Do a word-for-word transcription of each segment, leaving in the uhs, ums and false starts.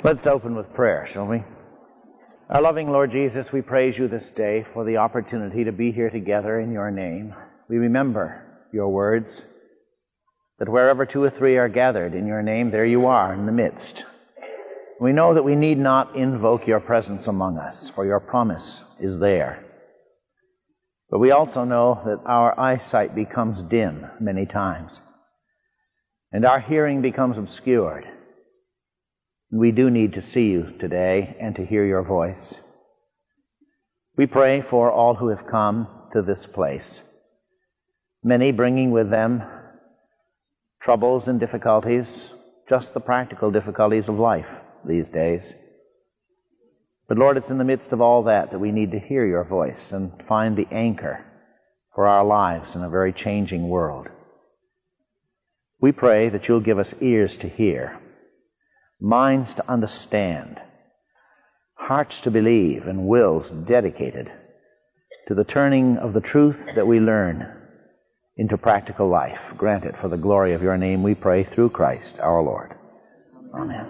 Let's open with prayer, shall we? Our loving Lord Jesus, we praise you this day for the opportunity to be here together in your name. We remember your words, that wherever two or three are gathered in your name, there you are in the midst. We know that we need not invoke your presence among us, for your promise is there. But we also know that our eyesight becomes dim many times, and our hearing becomes obscured. We do need to see you today and to hear your voice. We pray for all who have come to this place, many bringing with them troubles and difficulties, just the practical difficulties of life these days. But Lord, it's in the midst of all that that we need to hear your voice and find the anchor for our lives in a very changing world. We pray that you'll give us ears to hear, minds to understand, hearts to believe, and wills dedicated to the turning of the truth that we learn into practical life. Grant it for the glory of your name, we pray, through Christ our Lord. Amen.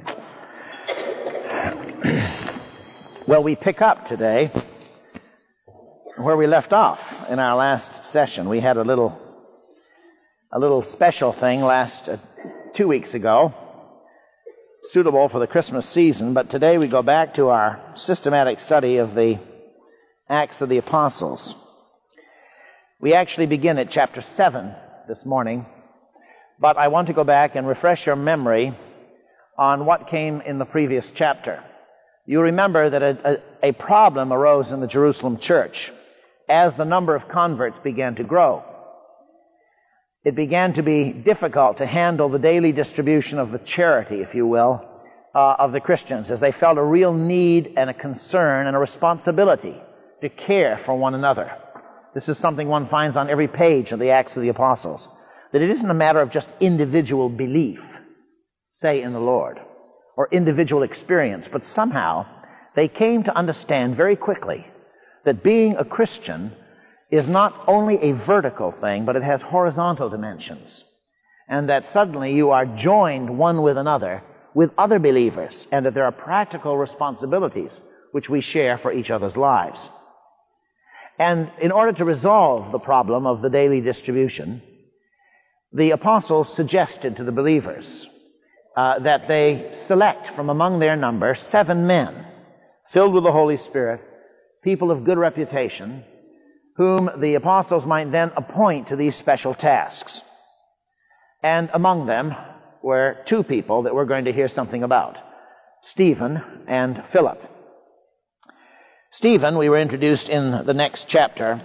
Well, we pick up today where we left off in our last session. We had a little a little special thing last uh, two weeks ago, suitable for the Christmas season, but today we go back to our systematic study of the Acts of the Apostles. We actually begin at chapter seven this morning, but I want to go back and refresh your memory on what came in the previous chapter. You remember that a, a, a problem arose in the Jerusalem church as the number of converts began to grow. It began to be difficult to handle the daily distribution of the charity, if you will, uh, of the Christians, as they felt a real need and a concern and a responsibility to care for one another. This is something one finds on every page of the Acts of the Apostles, that it isn't a matter of just individual belief, say, in the Lord, or individual experience, but somehow they came to understand very quickly that being a Christian is not only a vertical thing, but it has horizontal dimensions. And that suddenly you are joined one with another, with other believers, and that there are practical responsibilities which we share for each other's lives. And in order to resolve the problem of the daily distribution, the apostles suggested to the believers uh, that they select from among their number seven men filled with the Holy Spirit, people of good reputation, whom the apostles might then appoint to these special tasks. And among them were two people that we're going to hear something about, Stephen and Philip. Stephen, we were introduced in the next chapter,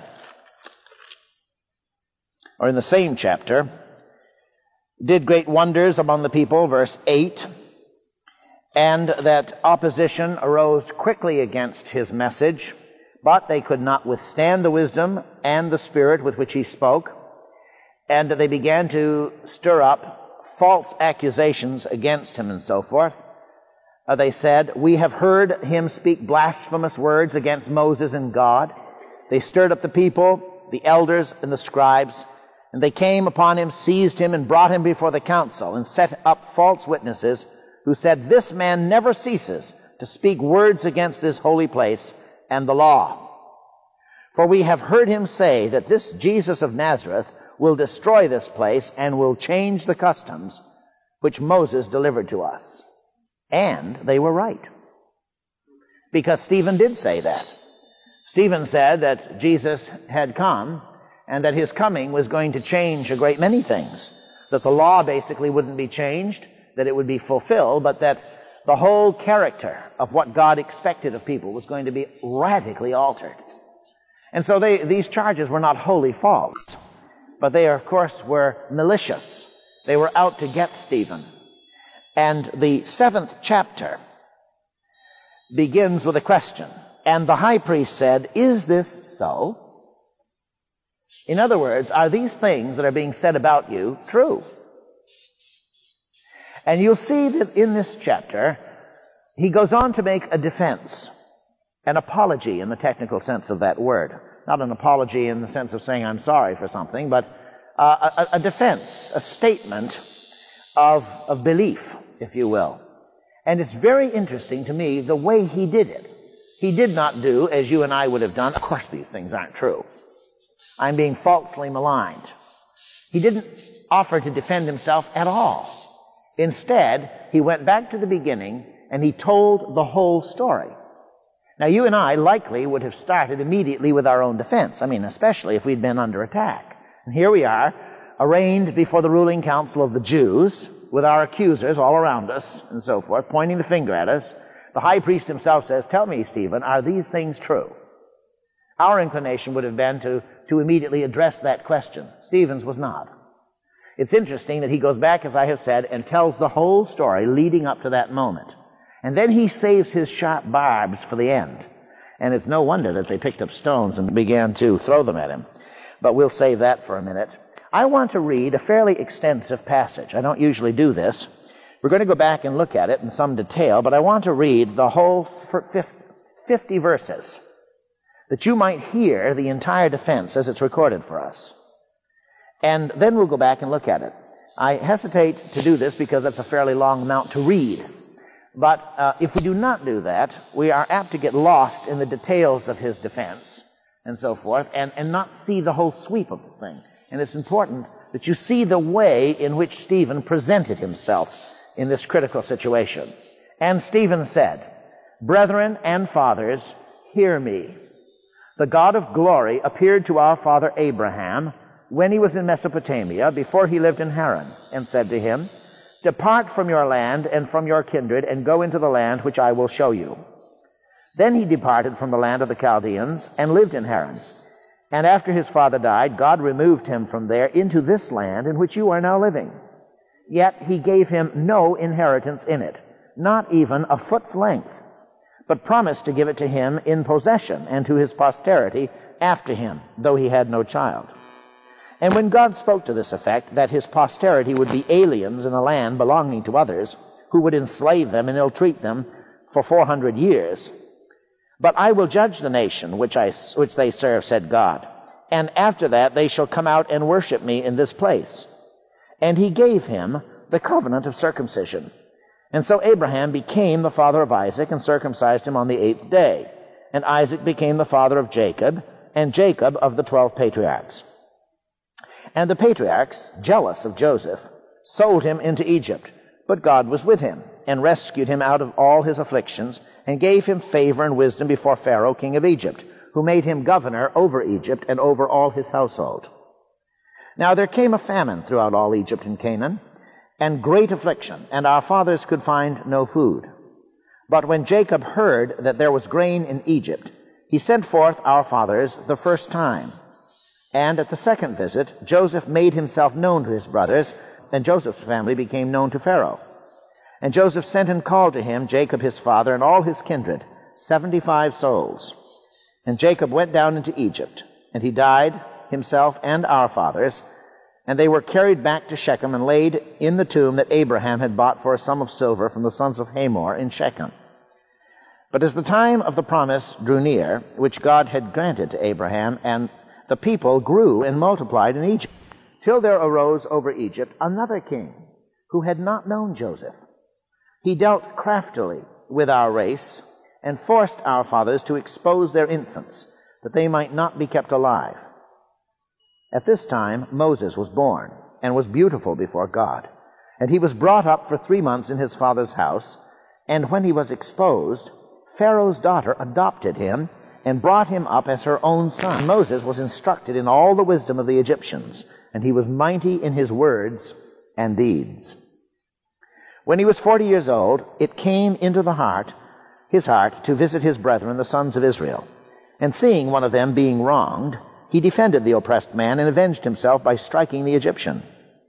or in the same chapter, did great wonders among the people, verse eight, and that opposition arose quickly against his message, but they could not withstand the wisdom and the spirit with which he spoke, and they began to stir up false accusations against him and so forth. Uh, they said, "We have heard him speak blasphemous words against Moses and God." They stirred up the people, the elders and the scribes, and they came upon him, seized him, and brought him before the council, and set up false witnesses who said, "This man never ceases to speak words against this holy place and the law. For we have heard him say that this Jesus of Nazareth will destroy this place and will change the customs which Moses delivered to us." And they were right, because Stephen did say that. Stephen said that Jesus had come and that his coming was going to change a great many things, that the law basically wouldn't be changed, that it would be fulfilled, but that the whole character of what God expected of people was going to be radically altered. And so they, these charges were not wholly false, but they, of course, were malicious. They were out to get Stephen. And the seventh chapter begins with a question. And the high priest said, "Is this so?" In other words, are these things that are being said about you true? And you'll see that in this chapter, he goes on to make a defense, an apology in the technical sense of that word. Not an apology in the sense of saying I'm sorry for something, but uh, a, a defense, a statement of, of belief, if you will. And it's very interesting to me the way he did it. He did not do as you and I would have done. Of course, these things aren't true. I'm being falsely maligned. He didn't offer to defend himself at all. Instead, he went back to the beginning and he told the whole story. Now, you and I likely would have started immediately with our own defense. I mean, especially if we'd been under attack. And here we are, arraigned before the ruling council of the Jews, with our accusers all around us and so forth, pointing the finger at us. The high priest himself says, "Tell me, Stephen, are these things true?" Our inclination would have been to, to immediately address that question. Stephen's was not. It's interesting that he goes back, as I have said, and tells the whole story leading up to that moment. And then he saves his sharp barbs for the end. And it's no wonder that they picked up stones and began to throw them at him. But we'll save that for a minute. I want to read a fairly extensive passage. I don't usually do this. We're going to go back and look at it in some detail, but I want to read the whole fifty verses, that you might hear the entire defense as it's recorded for us. And then we'll go back and look at it. I hesitate to do this because that's a fairly long amount to read. But uh, if we do not do that, we are apt to get lost in the details of his defense and so forth, and, and not see the whole sweep of the thing. And it's important that you see the way in which Stephen presented himself in this critical situation. And Stephen said, "Brethren and fathers, hear me. The God of glory appeared to our father Abraham when he was in Mesopotamia, before he lived in Haran, and said to him, 'Depart from your land and from your kindred, and go into the land which I will show you.' Then he departed from the land of the Chaldeans and lived in Haran. And after his father died, God removed him from there into this land in which you are now living. Yet he gave him no inheritance in it, not even a foot's length, but promised to give it to him in possession and to his posterity after him, though he had no child. And when God spoke to this effect, that his posterity would be aliens in a land belonging to others, who would enslave them and ill-treat them for four hundred years. But I will judge the nation which, I, which they serve, said God, and after that they shall come out and worship me in this place. And he gave him the covenant of circumcision. And so Abraham became the father of Isaac and circumcised him on the eighth day. And Isaac became the father of Jacob, and Jacob of the twelve patriarchs. And the patriarchs, jealous of Joseph, sold him into Egypt. But God was with him, and rescued him out of all his afflictions, and gave him favor and wisdom before Pharaoh, king of Egypt, who made him governor over Egypt and over all his household. Now there came a famine throughout all Egypt and Canaan, and great affliction, and our fathers could find no food. But when Jacob heard that there was grain in Egypt, he sent forth our fathers the first time. And at the second visit, Joseph made himself known to his brothers, and Joseph's family became known to Pharaoh. And Joseph sent and called to him Jacob his father and all his kindred, seventy-five souls. And Jacob went down into Egypt, and he died, himself and our fathers, and they were carried back to Shechem and laid in the tomb that Abraham had bought for a sum of silver from the sons of Hamor in Shechem. But as the time of the promise drew near, which God had granted to Abraham, and the people grew and multiplied in Egypt, till there arose over Egypt another king who had not known Joseph. He dealt craftily with our race and forced our fathers to expose their infants, that they might not be kept alive. At this time Moses was born, and was beautiful before God. And he was brought up for three months in his father's house, and when he was exposed, Pharaoh's daughter adopted him, and brought him up as her own son. Moses was instructed in all the wisdom of the Egyptians, and he was mighty in his words and deeds. When he was forty years old, it came into the heart, his heart, to visit his brethren, the sons of Israel. And seeing one of them being wronged, he defended the oppressed man and avenged himself by striking the Egyptian.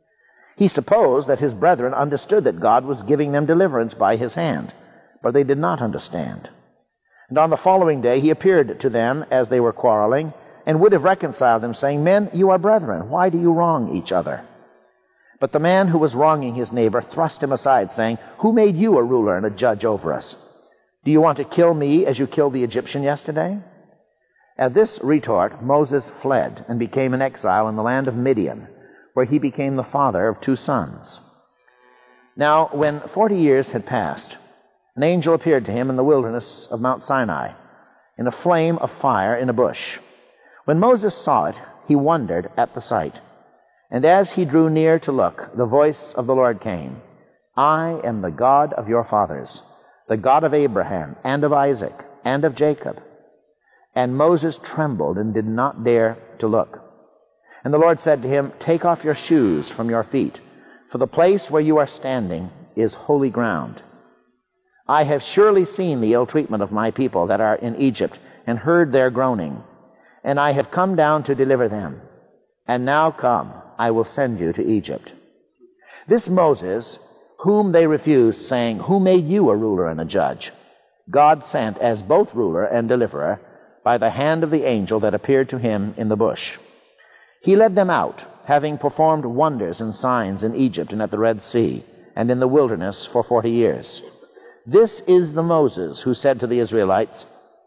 He supposed that his brethren understood that God was giving them deliverance by his hand, but they did not understand. And on the following day he appeared to them as they were quarreling, and would have reconciled them, saying, Men, you are brethren, why do you wrong each other? But the man who was wronging his neighbor thrust him aside, saying, Who made you a ruler and a judge over us? Do you want to kill me as you killed the Egyptian yesterday? At this retort Moses fled and became an exile in the land of Midian, where he became the father of two sons. Now when forty years had passed, an angel appeared to him in the wilderness of Mount Sinai, in a flame of fire in a bush. When Moses saw it, he wondered at the sight. And as he drew near to look, the voice of the Lord came, I am the God of your fathers, the God of Abraham, and of Isaac, and of Jacob. And Moses trembled and did not dare to look. And the Lord said to him, Take off your shoes from your feet, for the place where you are standing is holy ground. I have surely seen the ill treatment of my people that are in Egypt, and heard their groaning. And I have come down to deliver them. And now come, I will send you to Egypt. This Moses, whom they refused, saying, Who made you a ruler and a judge? God sent as both ruler and deliverer by the hand of the angel that appeared to him in the bush. He led them out, having performed wonders and signs in Egypt and at the Red Sea, and in the wilderness for forty years. This is the Moses who said to the Israelites,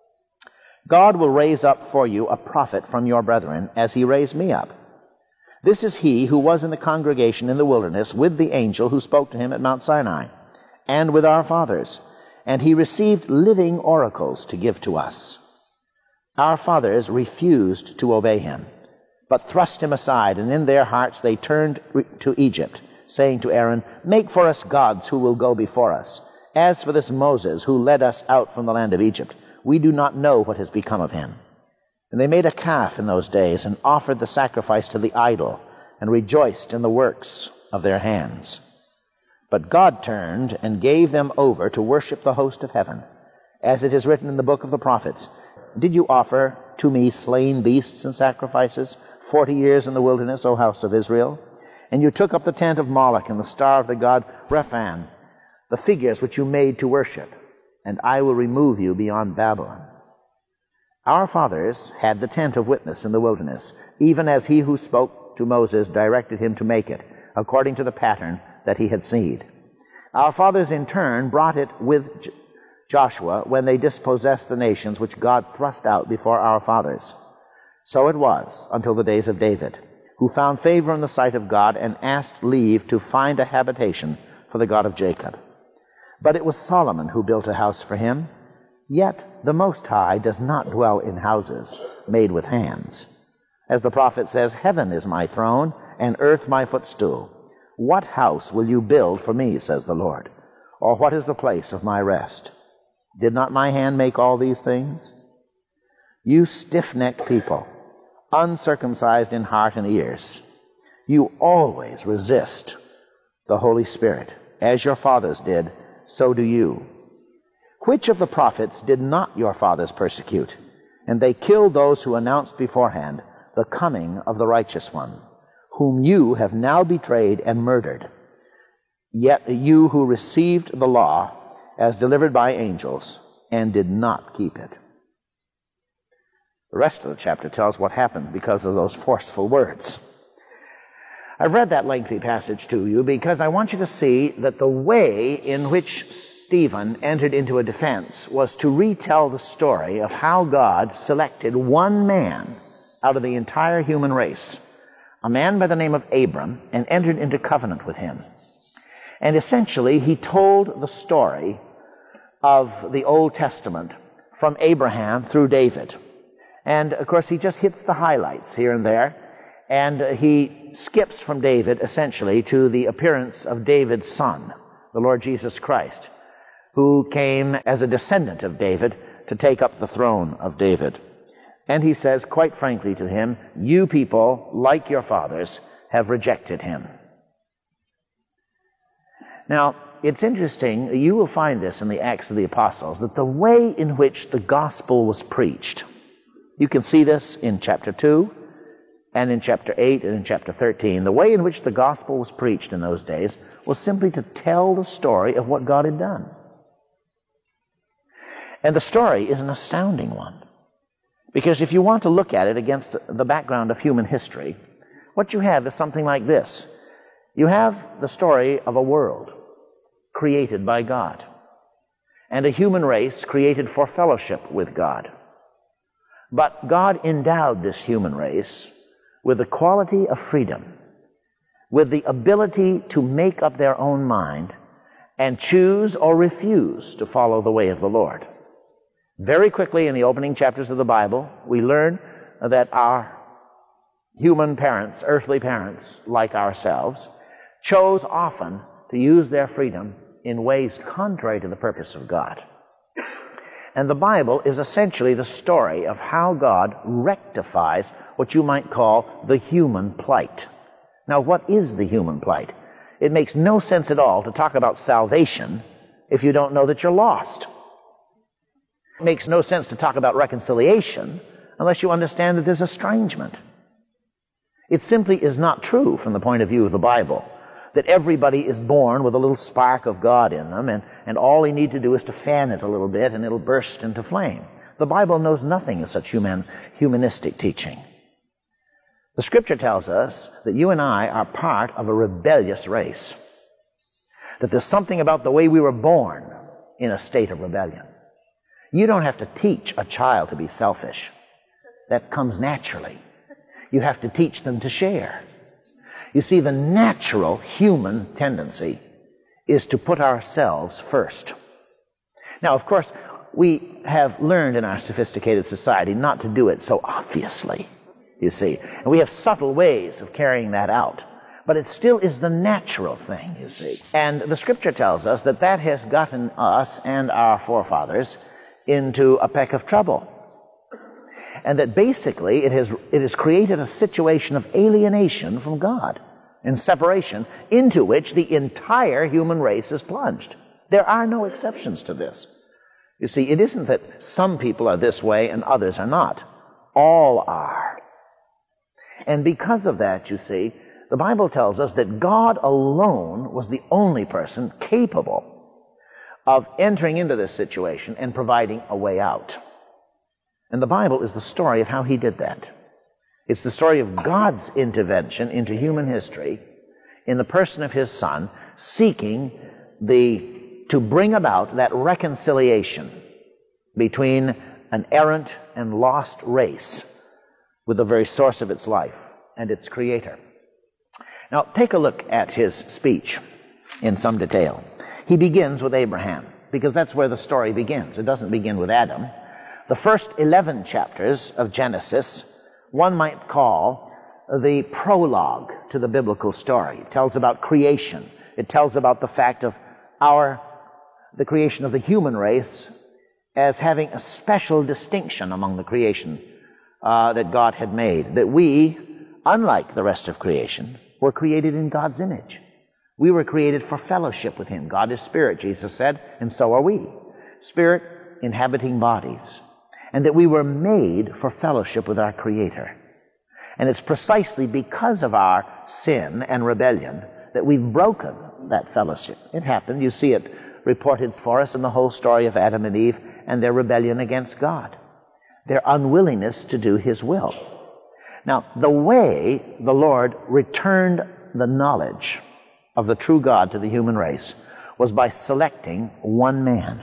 God will raise up for you a prophet from your brethren, as he raised me up. This is he who was in the congregation in the wilderness with the angel who spoke to him at Mount Sinai, and with our fathers, and he received living oracles to give to us. Our fathers refused to obey him, but thrust him aside, and in their hearts they turned to Egypt, saying to Aaron, Make for us gods who will go before us. As for this Moses who led us out from the land of Egypt, we do not know what has become of him. And they made a calf in those days, and offered the sacrifice to the idol, and rejoiced in the works of their hands. But God turned and gave them over to worship the host of heaven, as it is written in the book of the prophets, Did you offer to me slain beasts and sacrifices forty years in the wilderness, O house of Israel? And you took up the tent of Moloch and the star of the god Rephan, the figures which you made to worship, and I will remove you beyond Babylon. Our fathers had the tent of witness in the wilderness, even as he who spoke to Moses directed him to make it, according to the pattern that he had seen. Our fathers in turn brought it with J- Joshua when they dispossessed the nations which God thrust out before our fathers. So it was until the days of David, who found favor in the sight of God and asked leave to find a habitation for the God of Jacob. But it was Solomon who built a house for him. Yet the Most High does not dwell in houses made with hands. As the prophet says, Heaven is my throne, and earth my footstool. What house will you build for me, says the Lord? Or what is the place of my rest? Did not my hand make all these things? You stiff-necked people, uncircumcised in heart and ears, you always resist the Holy Spirit. As your fathers did, so do you. Which of the prophets did not your fathers persecute? And they killed those who announced beforehand the coming of the righteous one, whom you have now betrayed and murdered. Yet you who received the law as delivered by angels and did not keep it. The rest of the chapter tells what happened because of those forceful words. I've read that lengthy passage to you because I want you to see that the way in which Stephen entered into a defense was to retell the story of how God selected one man out of the entire human race, a man by the name of Abram, and entered into covenant with him. And essentially, he told the story of the Old Testament from Abraham through David. And, of course, he just hits the highlights here and there. And he skips from David, essentially, to the appearance of David's son, the Lord Jesus Christ, who came as a descendant of David to take up the throne of David. And he says, quite frankly to him, you people, like your fathers, have rejected him. Now, it's interesting, you will find this in the Acts of the Apostles, that the way in which the gospel was preached, you can see this in chapter two, and in chapter eight, and in chapter thirteen. The way in which the gospel was preached in those days was simply to tell the story of what God had done. And the story is an astounding one. Because if you want to look at it against the background of human history, what you have is something like this. You have the story of a world created by God, and a human race created for fellowship with God. But God endowed this human race with the quality of freedom, with the ability to make up their own mind, and choose or refuse to follow the way of the Lord. Very quickly in the opening chapters of the Bible, we learn that our human parents, earthly parents like ourselves, chose often to use their freedom in ways contrary to the purpose of God. And the Bible is essentially the story of how God rectifies what you might call the human plight. Now, what is the human plight? It makes no sense at all to talk about salvation if you don't know that you're lost. It makes no sense to talk about reconciliation unless you understand that there's estrangement. It simply is not true from the point of view of the Bible that everybody is born with a little spark of God in them, and, and all they need to do is to fan it a little bit and it'll burst into flame. The Bible knows nothing of such human, humanistic teaching. The Scripture tells us that you and I are part of a rebellious race, that there's something about the way we were born in a state of rebellion. You don't have to teach a child to be selfish. That comes naturally. You have to teach them to share. You see, the natural human tendency is to put ourselves first. Now, of course, we have learned in our sophisticated society not to do it so obviously, you see. And we have subtle ways of carrying that out. But it still is the natural thing, you see. And the Scripture tells us that that has gotten us and our forefathers into a peck of trouble. And that basically it has, it has created a situation of alienation from God and separation into which the entire human race is plunged. There are no exceptions to this. You see, it isn't that some people are this way and others are not. All are. And because of that, you see, the Bible tells us that God alone was the only person capable of entering into this situation and providing a way out. And the Bible is the story of how He did that. It's the story of God's intervention into human history in the person of His Son, seeking the, to bring about that reconciliation between an errant and lost race with the very source of its life and its Creator. Now, take a look at His speech in some detail. He begins with Abraham, because that's where the story begins. It doesn't begin with Adam. The first eleven chapters of Genesis, one might call the prologue to the biblical story. It tells about creation. It tells about the fact of our, the creation of the human race as having a special distinction among the creation uh, that God had made. That we, unlike the rest of creation, were created in God's image. We were created for fellowship with Him. God is spirit, Jesus said, and so are we. Spirit inhabiting bodies. And that we were made for fellowship with our Creator. And it's precisely because of our sin and rebellion that we've broken that fellowship. It happened. You see it reported for us in the whole story of Adam and Eve and their rebellion against God. Their unwillingness to do His will. Now, the way the Lord returned the knowledge of the true God to the human race was by selecting one man.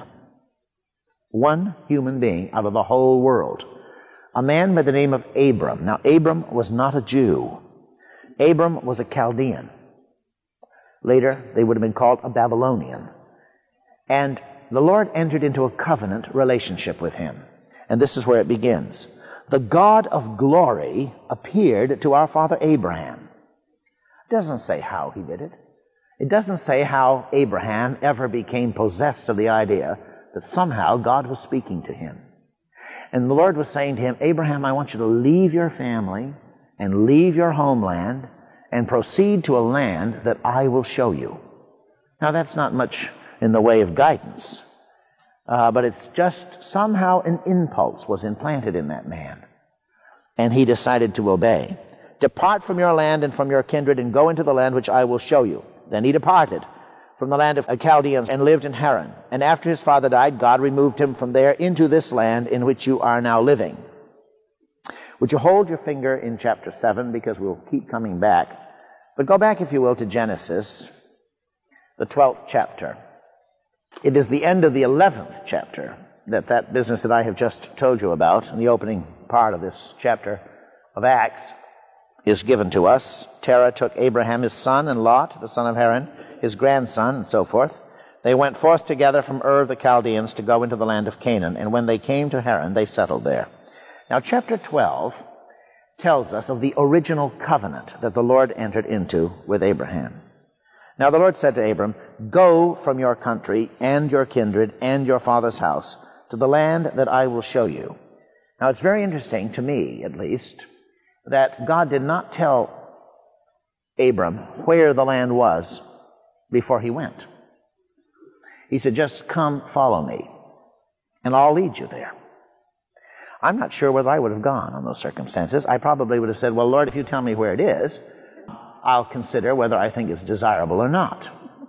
One human being out of the whole world. A man by the name of Abram. Now, Abram was not a Jew. Abram was a Chaldean. Later, they would have been called a Babylonian. And the Lord entered into a covenant relationship with him. And this is where it begins. The God of glory appeared to our father Abraham. It doesn't say how He did it. It doesn't say how Abraham ever became possessed of the idea that somehow God was speaking to him. And the Lord was saying to him, Abraham, I want you to leave your family and leave your homeland and proceed to a land that I will show you. Now, that's not much in the way of guidance, uh, but it's just somehow an impulse was implanted in that man. And he decided to obey. Depart from your land and from your kindred and go into the land which I will show you. Then he departed from the land of Chaldeans and lived in Haran. And after his father died, God removed him from there into this land in which you are now living. Would you hold your finger in chapter seven, because we'll keep coming back. But go back, if you will, to Genesis, the twelfth chapter. It is the end of the eleventh chapter that that business that I have just told you about, in the opening part of this chapter of Acts, is given to us. Terah took Abraham his son and Lot, the son of Haran, his grandson, and so forth, They went forth together from Ur of the Chaldeans to go into the land of Canaan, and when they came to Haran, they settled there. Now, chapter twelve tells us of the original covenant that the Lord entered into with Abraham. Now, the Lord said to Abram, "Go from your country and your kindred and your father's house to the land that I will show you." Now, it's very interesting, to me at least, that God did not tell Abram where the land was before he went. He said, "Just come, follow me, and I'll lead you there." I'm not sure whether I would have gone on those circumstances. I probably would have said, "Well, Lord, if you tell me where it is, I'll consider whether I think it's desirable or not."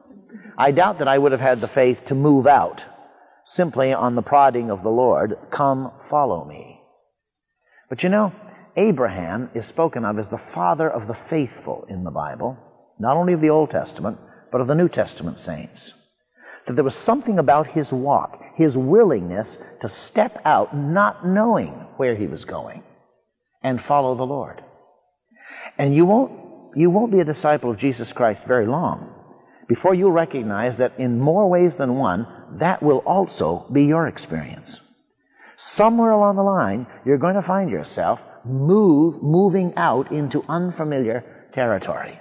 I doubt that I would have had the faith to move out simply on the prodding of the Lord, "Come, follow me." But you know, Abraham is spoken of as the father of the faithful in the Bible, not only of the Old Testament, but of the New Testament saints. That there was something about his walk, his willingness to step out not knowing where he was going and follow the Lord. And you won't, you won't be a disciple of Jesus Christ very long before you recognize that in more ways than one, that will also be your experience. Somewhere along the line, you're going to find yourself move, moving out into unfamiliar territory,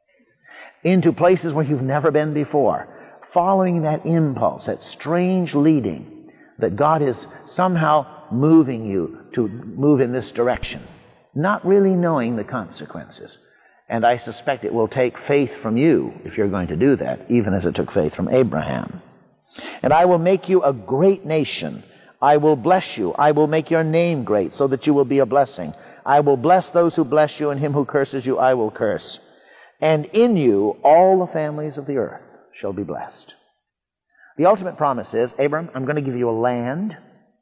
into places where you've never been before, following that impulse, that strange leading that God is somehow moving you to move in this direction, not really knowing the consequences. And I suspect it will take faith from you if you're going to do that, even as it took faith from Abraham. "And I will make you a great nation. I will bless you. I will make your name great so that you will be a blessing. I will bless those who bless you, and him who curses you I will curse. And in you all the families of the earth shall be blessed." The ultimate promise is, Abram, I'm going to give you a land,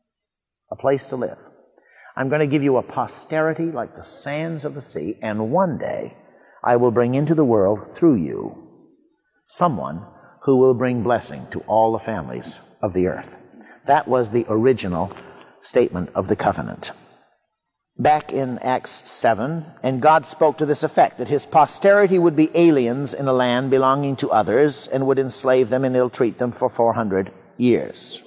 a place to live. I'm going to give you a posterity like the sands of the sea, and one day I will bring into the world through you someone who will bring blessing to all the families of the earth. That was the original statement of the covenant. Back in Acts seven, and God spoke to this effect, that his posterity would be aliens in a land belonging to others and would enslave them and ill-treat them for four hundred years.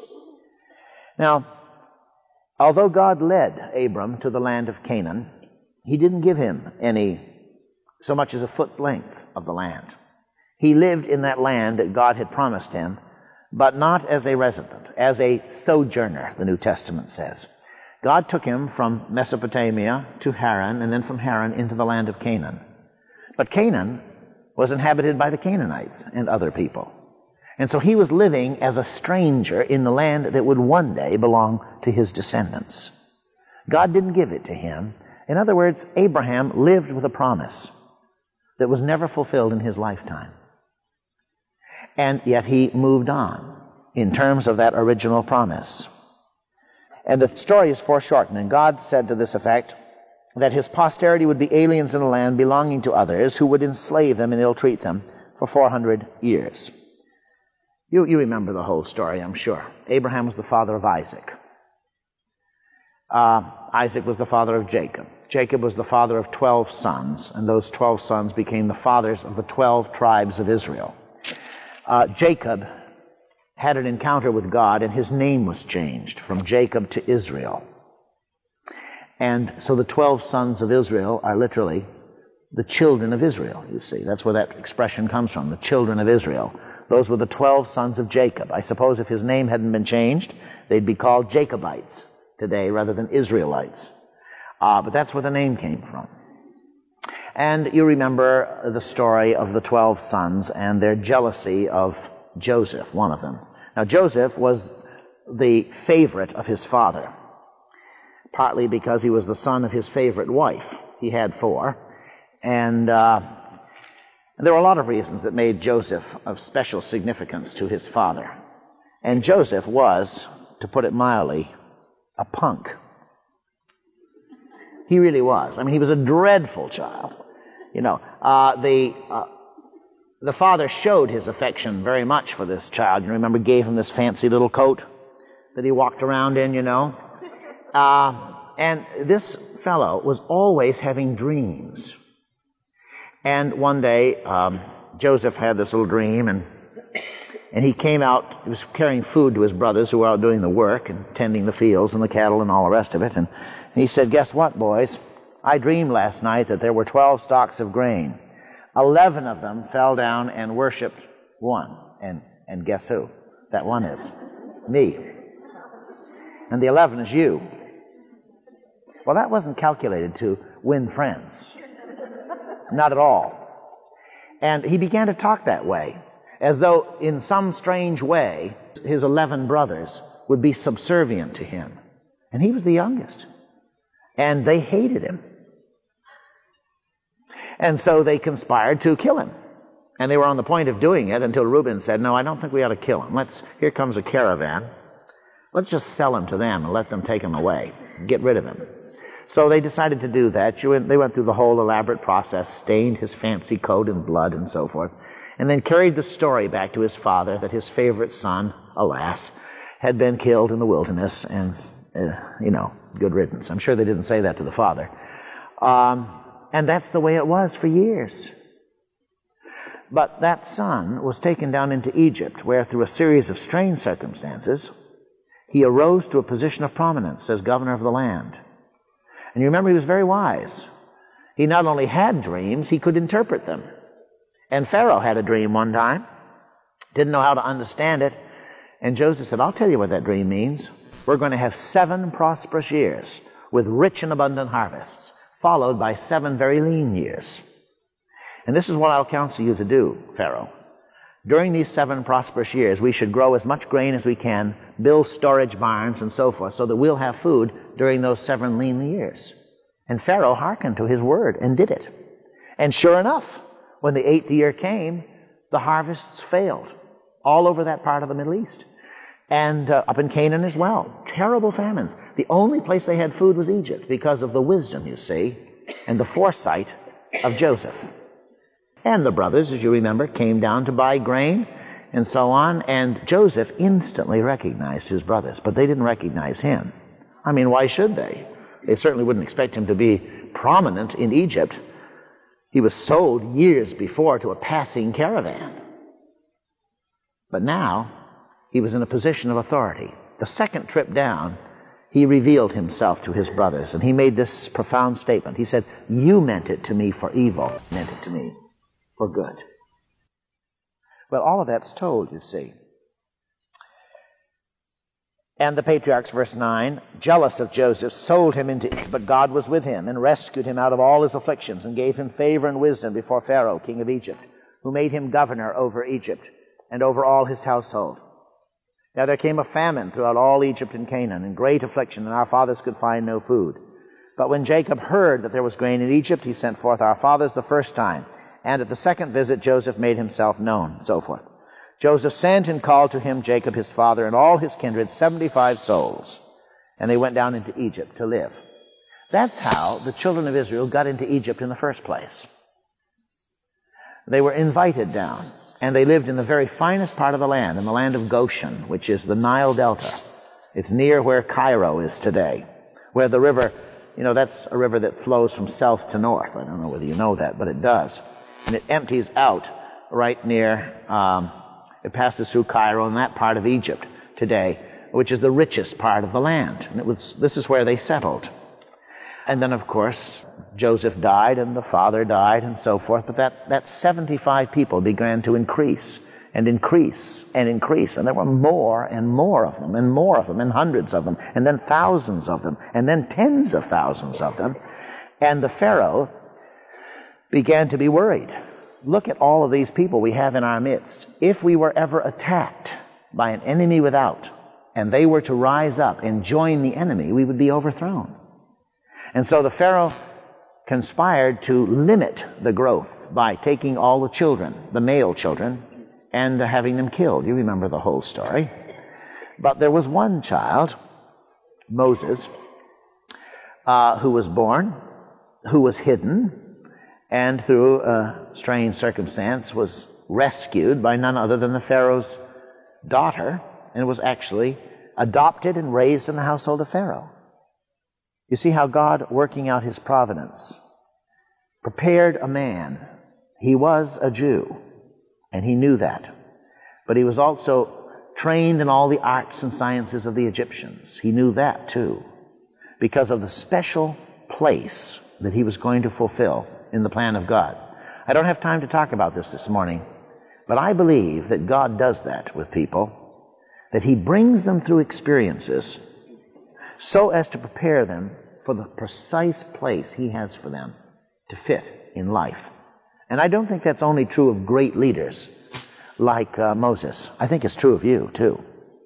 Now, although God led Abram to the land of Canaan, he didn't give him any, so much as a foot's length of the land. He lived in that land that God had promised him, but not as a resident, as a sojourner, the New Testament says. God took him from Mesopotamia to Haran, and then from Haran into the land of Canaan. But Canaan was inhabited by the Canaanites and other people. And so he was living as a stranger in the land that would one day belong to his descendants. God didn't give it to him. In other words, Abraham lived with a promise that was never fulfilled in his lifetime. And yet he moved on in terms of that original promise. And the story is foreshortened, and God said to this effect that his posterity would be aliens in a land belonging to others who would enslave them and ill-treat them for four hundred years. You, you remember the whole story, I'm sure. Abraham was the father of Isaac. Uh, Isaac was the father of Jacob. Jacob was the father of twelve sons, and those twelve sons became the fathers of the twelve tribes of Israel. Uh, Jacob had an encounter with God, and his name was changed from Jacob to Israel. And so the twelve sons of Israel are literally the children of Israel, you see. That's where that expression comes from, the children of Israel. Those were the twelve sons of Jacob. I suppose if his name hadn't been changed, they'd be called Jacobites today rather than Israelites. Uh, but that's where the name came from. And you remember the story of the twelve sons and their jealousy of Joseph, one of them. Now, Joseph was the favorite of his father, partly because he was the son of his favorite wife. He had four. And uh, there were a lot of reasons that made Joseph of special significance to his father. And Joseph was, to put it mildly, a punk. He really was. I mean, he was a dreadful child. You know, uh, the... Uh, The father showed his affection very much for this child. You remember, gave him this fancy little coat that he walked around in, you know. Uh, and this fellow was always having dreams. And one day, um, Joseph had this little dream, and And he came out, he was carrying food to his brothers who were out doing the work and tending the fields and the cattle and all the rest of it. And he said, guess what, boys? I dreamed last night that there were twelve stalks of grain. Eleven of them fell down and worshipped one. And, and guess who? That one is me. And the eleven is you. Well, that wasn't calculated to win friends. Not at all. And he began to talk that way, as though in some strange way his eleven brothers would be subservient to him. And he was the youngest. And they hated him. And so they conspired to kill him. And they were on the point of doing it until Reuben said, no, I don't think we ought to kill him. Let's, here comes a caravan. Let's just sell him to them and let them take him away. Get rid of him. So they decided to do that. They went through the whole elaborate process, stained his fancy coat in blood and so forth, and then carried the story back to his father that his favorite son, alas, had been killed in the wilderness, and, uh, you know, good riddance. I'm sure they didn't say that to the father. Um, and that's the way it was for years. But that son was taken down into Egypt, where through a series of strange circumstances, he arose to a position of prominence as governor of the land. And you remember, he was very wise. He not only had dreams, he could interpret them. And Pharaoh had a dream one time, didn't know how to understand it, and Joseph said, I'll tell you what that dream means. We're going to have seven prosperous years with rich and abundant harvests, followed by seven very lean years. And this is what I'll counsel you to do, Pharaoh. During these seven prosperous years, we should grow as much grain as we can, build storage barns and so forth, so that we'll have food during those seven lean years. And Pharaoh hearkened to his word and did it. And sure enough, when the eighth year came, the harvests failed all over that part of the Middle East. And uh, up in Canaan as well. Terrible famines. The only place they had food was Egypt because of the wisdom, you see, and the foresight of Joseph. And the brothers, as you remember, came down to buy grain and so on, and Joseph instantly recognized his brothers, but they didn't recognize him. I mean, why should they? They certainly wouldn't expect him to be prominent in Egypt. He was sold years before to a passing caravan. But now, he was in a position of authority. The second trip down, he revealed himself to his brothers, and he made this profound statement. He said, you meant it to me for evil, meant it to me for good. Well, all of that's told, you see. And the patriarchs, verse nine, jealous of Joseph, sold him into Egypt, but God was with him and rescued him out of all his afflictions and gave him favor and wisdom before Pharaoh, king of Egypt, who made him governor over Egypt and over all his household. Now there came a famine throughout all Egypt and Canaan, and great affliction, and our fathers could find no food. But when Jacob heard that there was grain in Egypt, he sent forth our fathers the first time. And at the second visit, Joseph made himself known, and so forth. Joseph sent and called to him Jacob his father and all his kindred, seventy-five souls. And they went down into Egypt to live. That's how the children of Israel got into Egypt in the first place. They were invited down, and they lived in the very finest part of the land, in the land of Goshen, which is the Nile Delta. It's near where Cairo is today, where the river, you know, that's a river that flows from south to north. I don't know whether you know that, but it does. And it empties out right near, um, it passes through Cairo and that part of Egypt today, which is the richest part of the land. And it was, this is where they settled. And then, of course, Joseph died and the father died and so forth. But that, that seventy-five people began to increase and increase and increase. And there were more and more of them and more of them and hundreds of them and then thousands of them and then tens of thousands of them. And the Pharaoh began to be worried. Look at all of these people we have in our midst. If we were ever attacked by an enemy without, and they were to rise up and join the enemy, we would be overthrown. And so the Pharaoh conspired to limit the growth by taking all the children, the male children, and having them killed. You remember the whole story. But there was one child, Moses, uh, who was born, who was hidden, and through a strange circumstance was rescued by none other than the Pharaoh's daughter, and was actually adopted and raised in the household of Pharaoh. You see how God, working out his providence, prepared a man. He was a Jew, and he knew that. But he was also trained in all the arts and sciences of the Egyptians. He knew that too, because of the special place that he was going to fulfill in the plan of God. I don't have time to talk about this this morning, but I believe that God does that with people, that he brings them through experiences so as to prepare them for the precise place he has for them to fit in life. And I don't think that's only true of great leaders like uh, Moses. I think it's true of you too.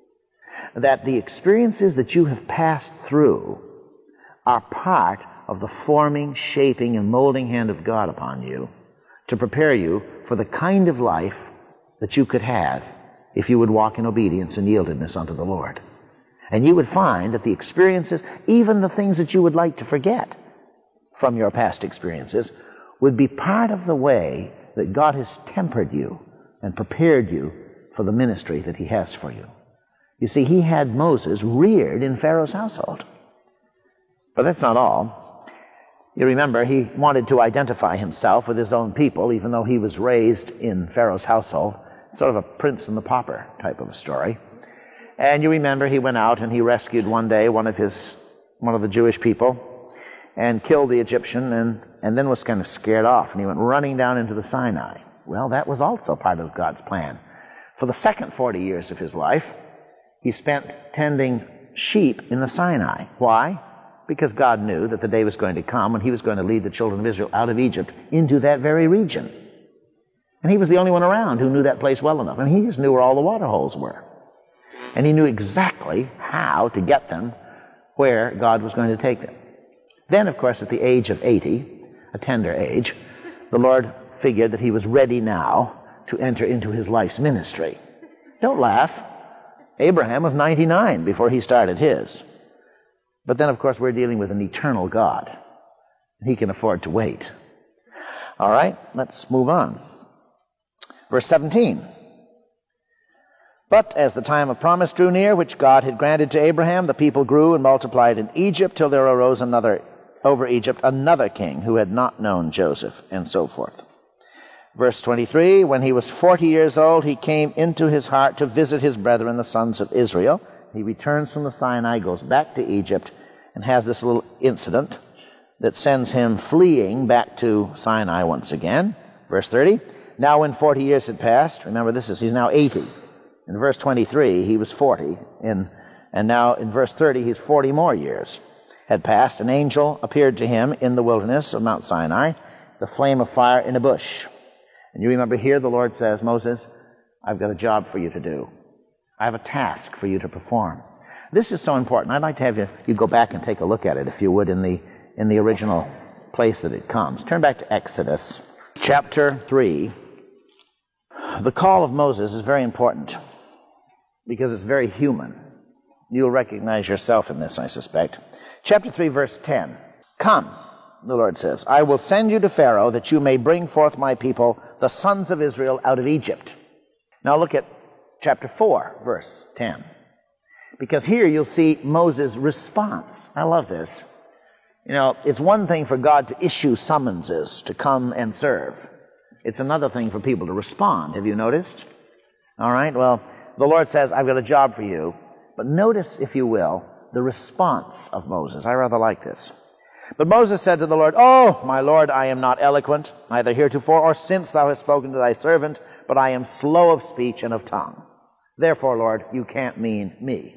That the experiences that you have passed through are part of the forming, shaping, and molding hand of God upon you to prepare you for the kind of life that you could have if you would walk in obedience and yieldedness unto the Lord. And you would find that the experiences, even the things that you would like to forget from your past experiences, would be part of the way that God has tempered you and prepared you for the ministry that he has for you. You see, he had Moses reared in Pharaoh's household. But that's not all. You remember, he wanted to identify himself with his own people, even though he was raised in Pharaoh's household. Sort of a prince and the pauper type of a story. And you remember he went out and he rescued one day one of his, one of the Jewish people and killed the Egyptian and, and then was kind of scared off and he went running down into the Sinai. Well, that was also part of God's plan. For the second forty years of his life, he spent tending sheep in the Sinai. Why? Because God knew that the day was going to come when he was going to lead the children of Israel out of Egypt into that very region. And he was the only one around who knew that place well enough. And he just knew where all the water holes were. And he knew exactly how to get them where God was going to take them. Then, of course, at the age of eighty, a tender age, the Lord figured that he was ready now to enter into his life's ministry. Don't laugh. Abraham was ninety-nine before he started his. But then, of course, we're dealing with an eternal God. And he can afford to wait. All right, let's move on. Verse seventeen. But as the time of promise drew near, which God had granted to Abraham, the people grew and multiplied in Egypt till there arose another over Egypt another king who had not known Joseph, and so forth. Verse twenty-three, when he was forty years old, he came into his heart to visit his brethren, the sons of Israel. He returns from the Sinai, goes back to Egypt, and has this little incident that sends him fleeing back to Sinai once again. Verse thirty, now when forty years had passed, remember this is, he's now eighty. In verse twenty-three, he was forty, in, and now in verse thirty, he's forty more years had passed. An angel appeared to him in the wilderness of Mount Sinai, the flame of fire in a bush. And you remember here the Lord says, Moses, I've got a job for you to do. I have a task for you to perform. This is so important. I'd like to have you, you go back and take a look at it, if you would, in the, in the original place that it comes. Turn back to Exodus chapter three. The call of Moses is very important because it's very human. You'll recognize yourself in this, I suspect. Chapter three, verse ten. Come, the Lord says, I will send you to Pharaoh that you may bring forth my people, the sons of Israel, out of Egypt. Now look at chapter four, verse ten. Because here you'll see Moses' response. I love this. You know, it's one thing for God to issue summonses to come and serve. It's another thing for people to respond. Have you noticed? All right, well, the Lord says, I've got a job for you. But notice, if you will, the response of Moses. I rather like this. But Moses said to the Lord, Oh, my Lord, I am not eloquent, neither heretofore or since thou hast spoken to thy servant, but I am slow of speech and of tongue. Therefore, Lord, you can't mean me.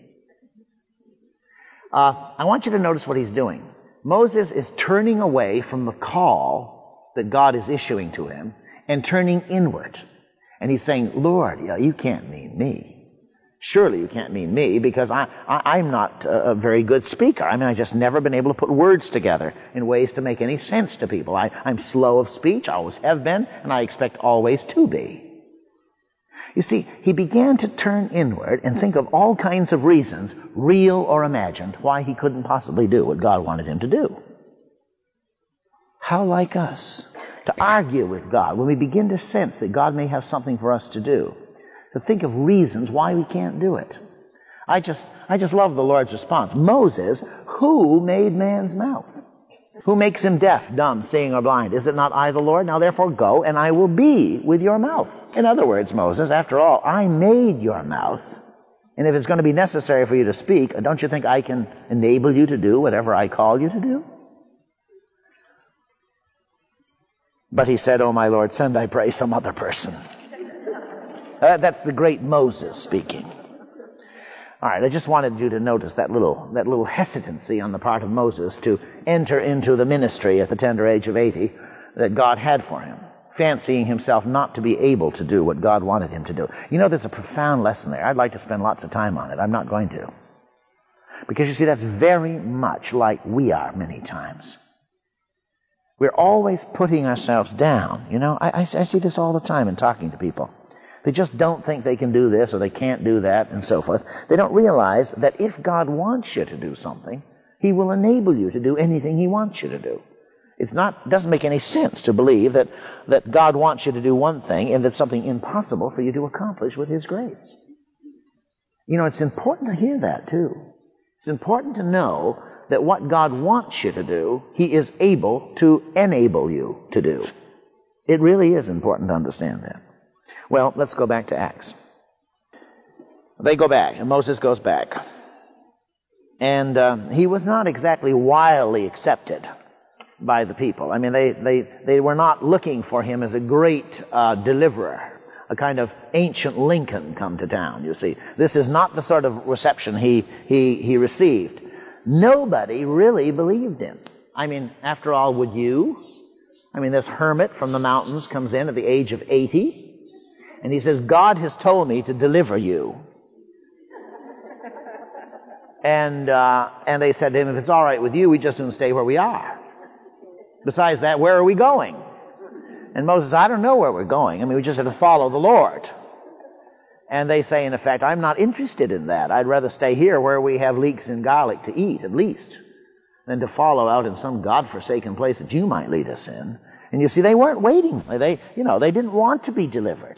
Uh, I want you to notice what he's doing. Moses is turning away from the call that God is issuing to him and turning inward. And he's saying, Lord, you can't mean me. Surely you can't mean me, because I, I, I'm not a, a very good speaker. I mean, I've just never been able to put words together in ways to make any sense to people. I, I'm slow of speech, I always have been, and I expect always to be. You see, he began to turn inward and think of all kinds of reasons, real or imagined, why he couldn't possibly do what God wanted him to do. How like us, to argue with God when we begin to sense that God may have something for us to do. To think of reasons why we can't do it. I just, I just love the Lord's response. Moses, who made man's mouth? Who makes him deaf, dumb, seeing, or blind? Is it not I, the Lord? Now therefore go, and I will be with your mouth. In other words, Moses, after all, I made your mouth, and if it's going to be necessary for you to speak, don't you think I can enable you to do whatever I call you to do? But he said, "Oh, my Lord, send, I pray, some other person." Uh, that's the great Moses speaking. All right, I just wanted you to notice that little, that little hesitancy on the part of Moses to enter into the ministry at the tender age of eighty that God had for him, fancying himself not to be able to do what God wanted him to do. You know, there's a profound lesson there. I'd like to spend lots of time on it. I'm not going to. Because you see, that's very much like we are many times. We're always putting ourselves down. You know, I, I, I see this all the time in talking to people. They just don't think they can do this or they can't do that and so forth. They don't realize that if God wants you to do something, He will enable you to do anything He wants you to do. It's not, doesn't make any sense to believe that, that God wants you to do one thing and that's something impossible for you to accomplish with His grace. You know, it's important to hear that too. It's important to know that what God wants you to do, He is able to enable you to do. It really is important to understand that. Well, let's go back to Acts. They go back, and Moses goes back. And uh, he was not exactly wildly accepted by the people. I mean, they, they, they were not looking for him as a great uh, deliverer, a kind of ancient Lincoln come to town, you see. This is not the sort of reception he, he, he received. Nobody really believed him. I mean, after all, would you? I mean, this hermit from the mountains comes in at the age of eighty, and he says, "God has told me to deliver you." And uh, and they said to him, "If it's all right with you, we just don't stay where we are. Besides that, where are we going?" And Moses said, "I don't know where we're going. I mean, we just have to follow the Lord." And they say, in effect, "I'm not interested in that. I'd rather stay here where we have leeks and garlic to eat, at least, than to follow out in some godforsaken place that you might lead us in." And you see, they weren't waiting. They, you know, they didn't want to be delivered.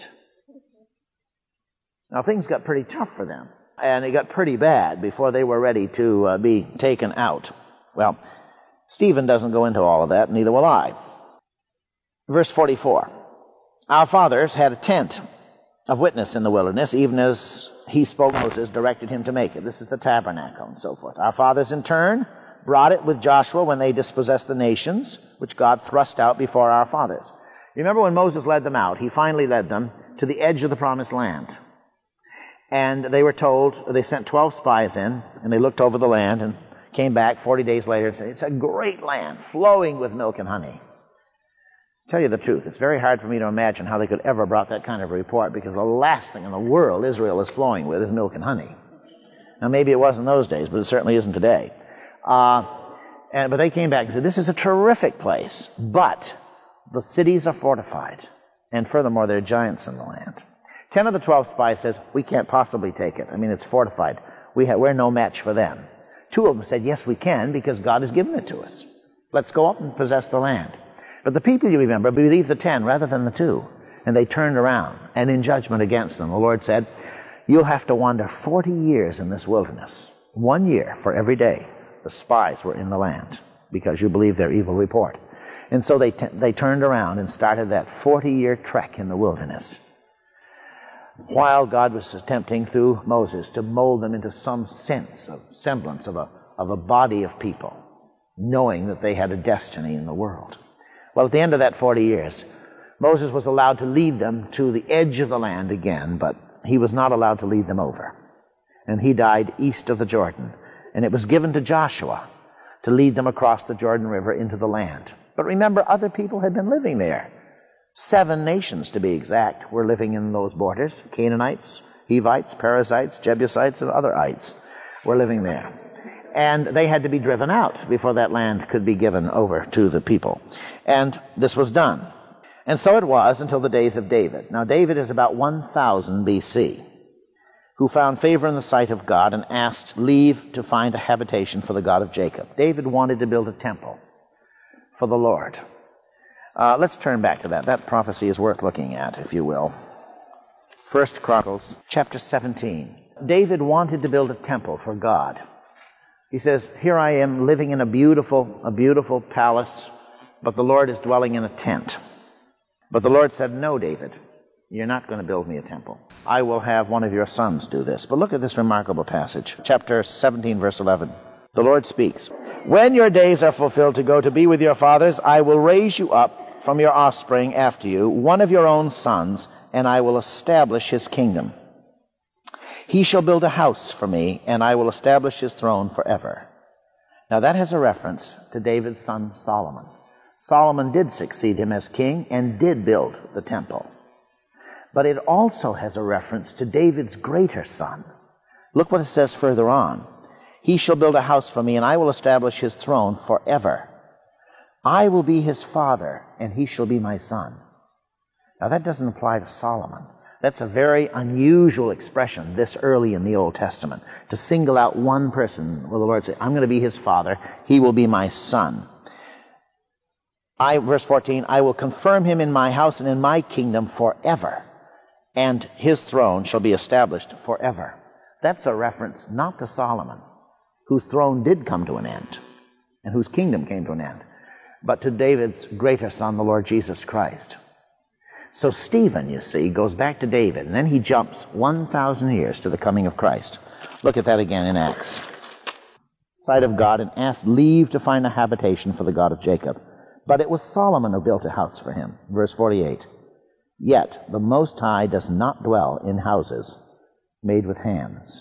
Now, things got pretty tough for them, and it got pretty bad before they were ready to uh, be taken out. Well, Stephen doesn't go into all of that, neither will I. Verse forty-four. Our fathers had a tent of witness in the wilderness, even as he spoke, Moses directed him to make it. This is the tabernacle and so forth. Our fathers, in turn, brought it with Joshua when they dispossessed the nations, which God thrust out before our fathers. You remember when Moses led them out, he finally led them to the edge of the promised land. And they were told, they sent twelve spies in, and they looked over the land and came back forty days later and said, "It's a great land, flowing with milk and honey." Tell you the truth, it's very hard for me to imagine how they could ever have brought that kind of a report, because the last thing in the world Israel is flowing with is milk and honey. Now, maybe it was in those days, but it certainly isn't today. Uh, and, but they came back and said, "This is a terrific place, but the cities are fortified, and furthermore, there are giants in the land." Ten of the twelve spies said, "We can't possibly take it. I mean, it's fortified. We have, we're no match for them." Two of them said, "Yes, we can, because God has given it to us. Let's go up and possess the land." But the people, you remember, believed the ten rather than the two, and they turned around, and in judgment against them, the Lord said, "You'll have to wander forty years in this wilderness, one year for every day the spies were in the land, because you believed their evil report." And so they, t- they turned around and started that forty-year trek in the wilderness, while God was attempting through Moses to mold them into some sense of semblance of a, of a body of people, knowing that they had a destiny in the world. Well, at the end of that forty years, Moses was allowed to lead them to the edge of the land again, but he was not allowed to lead them over. And he died east of the Jordan. And it was given to Joshua to lead them across the Jordan River into the land. But remember, other people had been living there. Seven nations, to be exact, were living in those borders. Canaanites, Hivites, Perizzites, Jebusites, and other ites were living there. And they had to be driven out before that land could be given over to the people. And this was done. And so it was until the days of David. Now, David is about one thousand B C, who found favor in the sight of God and asked leave to find a habitation for the God of Jacob. David wanted to build a temple for the Lord. Uh, let's turn back to that. That prophecy is worth looking at, if you will. First Chronicles, chapter seventeen. David wanted to build a temple for God. He says, "Here I am living in a beautiful, a beautiful palace, but the Lord is dwelling in a tent." But the Lord said, "No, David, You're not going to build me a temple. I will have one of your sons do this. But look at this remarkable passage. Chapter seventeen, verse eleven. The Lord speaks. When your days are fulfilled to go to be with your fathers, I will raise you up from your offspring after you, one of your own sons, and I will establish his kingdom. He shall build a house for me, and I will establish his throne forever. Now that has a reference to David's son Solomon. Solomon did succeed him as king and did build the temple. But it also has a reference to David's greater son. Look what it says further on. He shall build a house for me, and I will establish his throne forever. I will be his father, and he shall be my son. Now that doesn't apply to Solomon. That's a very unusual expression this early in the Old Testament, to single out one person. Well, the Lord said, I'm going to be his father, he will be my son. I, verse fourteen, I will confirm him in my house and in my kingdom forever, and his throne shall be established forever. That's a reference not to Solomon, whose throne did come to an end, and whose kingdom came to an end, but to David's greater son, the Lord Jesus Christ. So Stephen, you see, goes back to David, and then he jumps one thousand years to the coming of Christ. Look at that again in Acts. Sight of God, and asked leave to find a habitation for the God of Jacob. But it was Solomon who built a house for him. Verse forty-eight. Yet the Most High does not dwell in houses made with hands.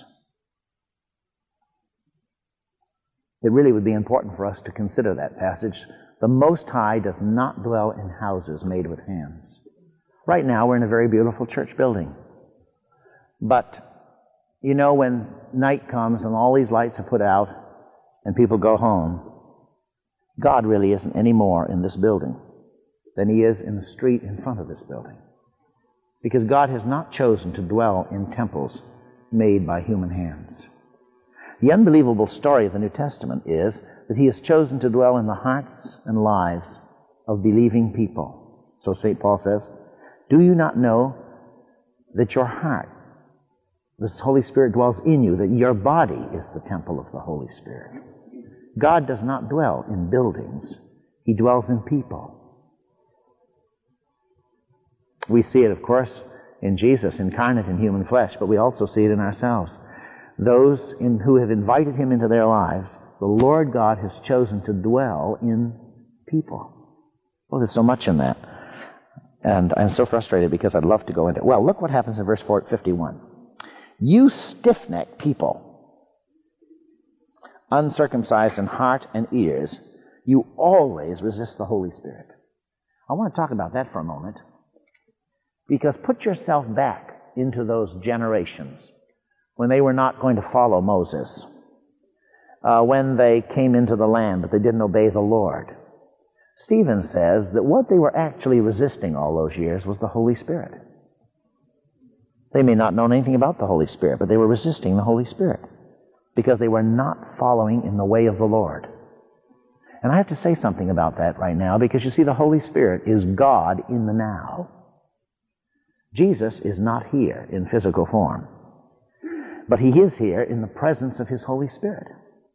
It really would be important for us to consider that passage. The Most High does not dwell in houses made with hands. Right now, we're in a very beautiful church building. But, you know, when night comes and all these lights are put out and people go home, God really isn't any more in this building than he is in the street in front of this building. Because God has not chosen to dwell in temples made by human hands. The unbelievable story of the New Testament is that he has chosen to dwell in the hearts and lives of believing people. So Saint Paul says, do you not know that your heart, the Holy Spirit dwells in you, that your body is the temple of the Holy Spirit? God does not dwell in buildings. He dwells in people. We see it, of course, in Jesus, incarnate in human flesh, but we also see it in ourselves. Those in, who have invited him into their lives, the Lord God has chosen to dwell in people. Oh, there's so much in that. And I'm so frustrated because I'd love to go into it. Well, look what happens in verse fifty-one. You stiff-necked people, uncircumcised in heart and ears, you always resist the Holy Spirit. I want to talk about that for a moment. Because put yourself back into those generations when they were not going to follow Moses, uh, when they came into the land but they didn't obey the Lord. Stephen says that what they were actually resisting all those years was the Holy Spirit. They may not know anything about the Holy Spirit, but they were resisting the Holy Spirit because they were not following in the way of the Lord. And I have to say something about that right now, because you see, the Holy Spirit is God in the now. Jesus is not here in physical form, but he is here in the presence of his Holy Spirit.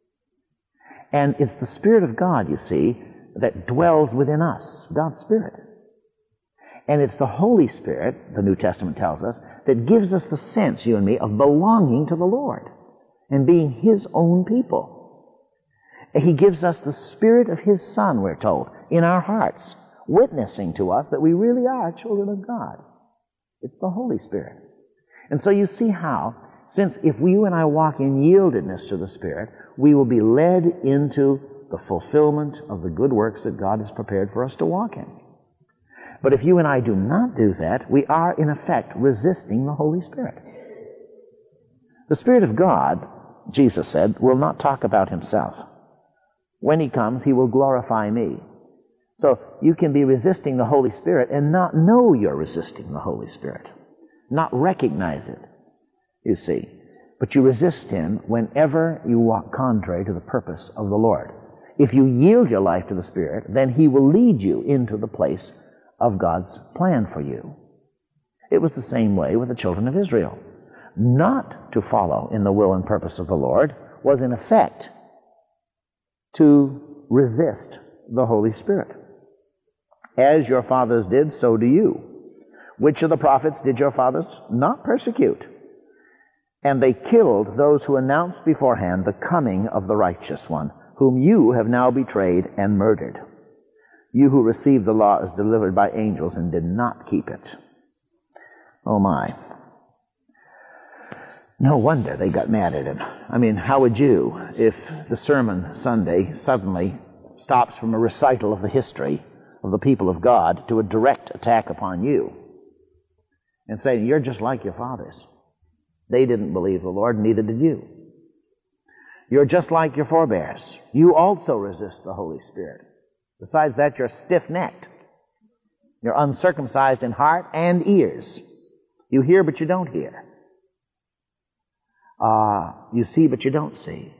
And it's the Spirit of God, you see, that dwells within us, God's Spirit. And it's the Holy Spirit, the New Testament tells us, that gives us the sense, you and me, of belonging to the Lord and being his own people. And he gives us the Spirit of his Son, we're told, in our hearts, witnessing to us that we really are children of God. It's the Holy Spirit. And so you see how, since if you and I walk in yieldedness to the Spirit, we will be led into the fulfillment of the good works that God has prepared for us to walk in. But if you and I do not do that, we are in effect resisting the Holy Spirit. The Spirit of God, Jesus said, will not talk about himself. When he comes, he will glorify me. So you can be resisting the Holy Spirit and not know you're resisting the Holy Spirit, not recognize it, you see. But you resist him whenever you walk contrary to the purpose of the Lord. If you yield your life to the Spirit, then he will lead you into the place of God's plan for you. It was the same way with the children of Israel. Not to follow in the will and purpose of the Lord was in effect to resist the Holy Spirit. As your fathers did, so do you. Which of the prophets did your fathers not persecute? And they killed those who announced beforehand the coming of the righteous one, whom you have now betrayed and murdered. You who received the law as delivered by angels and did not keep it. Oh my. No wonder they got mad at him. I mean, how would you if the sermon Sunday suddenly stops from a recital of the history of the people of God to a direct attack upon you and saying, you're just like your fathers. They didn't believe the Lord, neither did you. You're just like your forebears. You also resist the Holy Spirit. Besides that, you're stiff-necked. You're uncircumcised in heart and ears. You hear, but you don't hear. Uh, you see, but you don't see.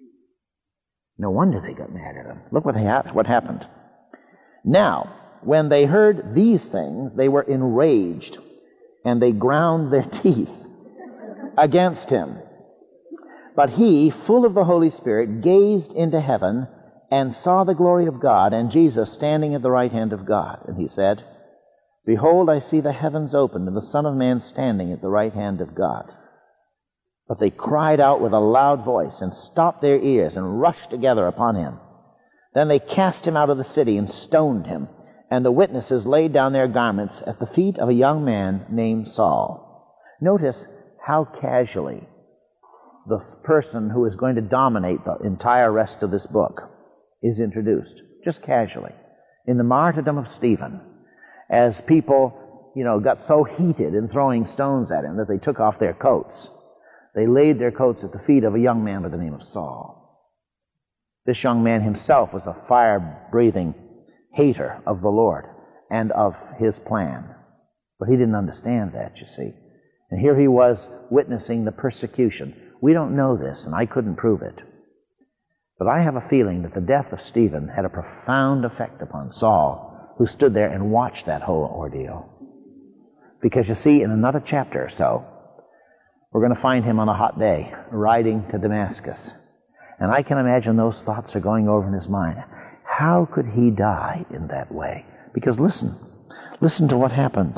No wonder they got mad at him. Look what, ha- what happened. Now, when they heard these things, they were enraged, and they ground their teeth against him. But he, full of the Holy Spirit, gazed into heaven and saw the glory of God and Jesus standing at the right hand of God. And he said, Behold, I see the heavens opened and the Son of Man standing at the right hand of God. But they cried out with a loud voice and stopped their ears and rushed together upon him. Then they cast him out of the city and stoned him. And the witnesses laid down their garments at the feet of a young man named Saul. Notice how casually the person who is going to dominate the entire rest of this book is introduced, just casually. In the martyrdom of Stephen, as people, you know, got so heated in throwing stones at him that they took off their coats. They laid their coats at the feet of a young man by the name of Saul. This young man himself was a fire-breathing hater of the Lord and of his plan. But he didn't understand that, you see. And here he was witnessing the persecution. We don't know this, and I couldn't prove it. But I have a feeling that the death of Stephen had a profound effect upon Saul, who stood there and watched that whole ordeal. Because you see, in another chapter or so, we're going to find him on a hot day, riding to Damascus. And I can imagine those thoughts are going over in his mind. How could he die in that way? Because listen, listen to what happened.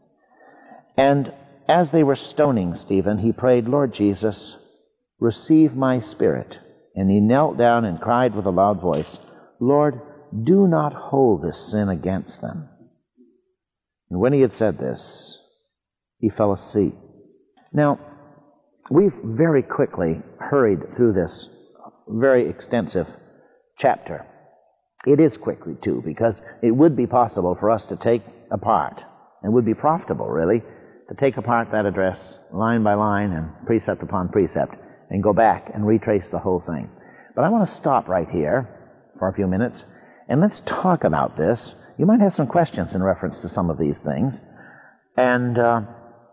And as they were stoning Stephen, he prayed, Lord Jesus, receive my spirit. And he knelt down and cried with a loud voice, Lord, do not hold this sin against them. And when he had said this, he fell asleep. Now, we've very quickly hurried through this very extensive chapter. It is quickly, too, because it would be possible for us to take apart, and would be profitable, really, to take apart that address line by line and precept upon precept and go back and retrace the whole thing. But I want to stop right here for a few minutes, and let's talk about this. You might have some questions in reference to some of these things, and uh,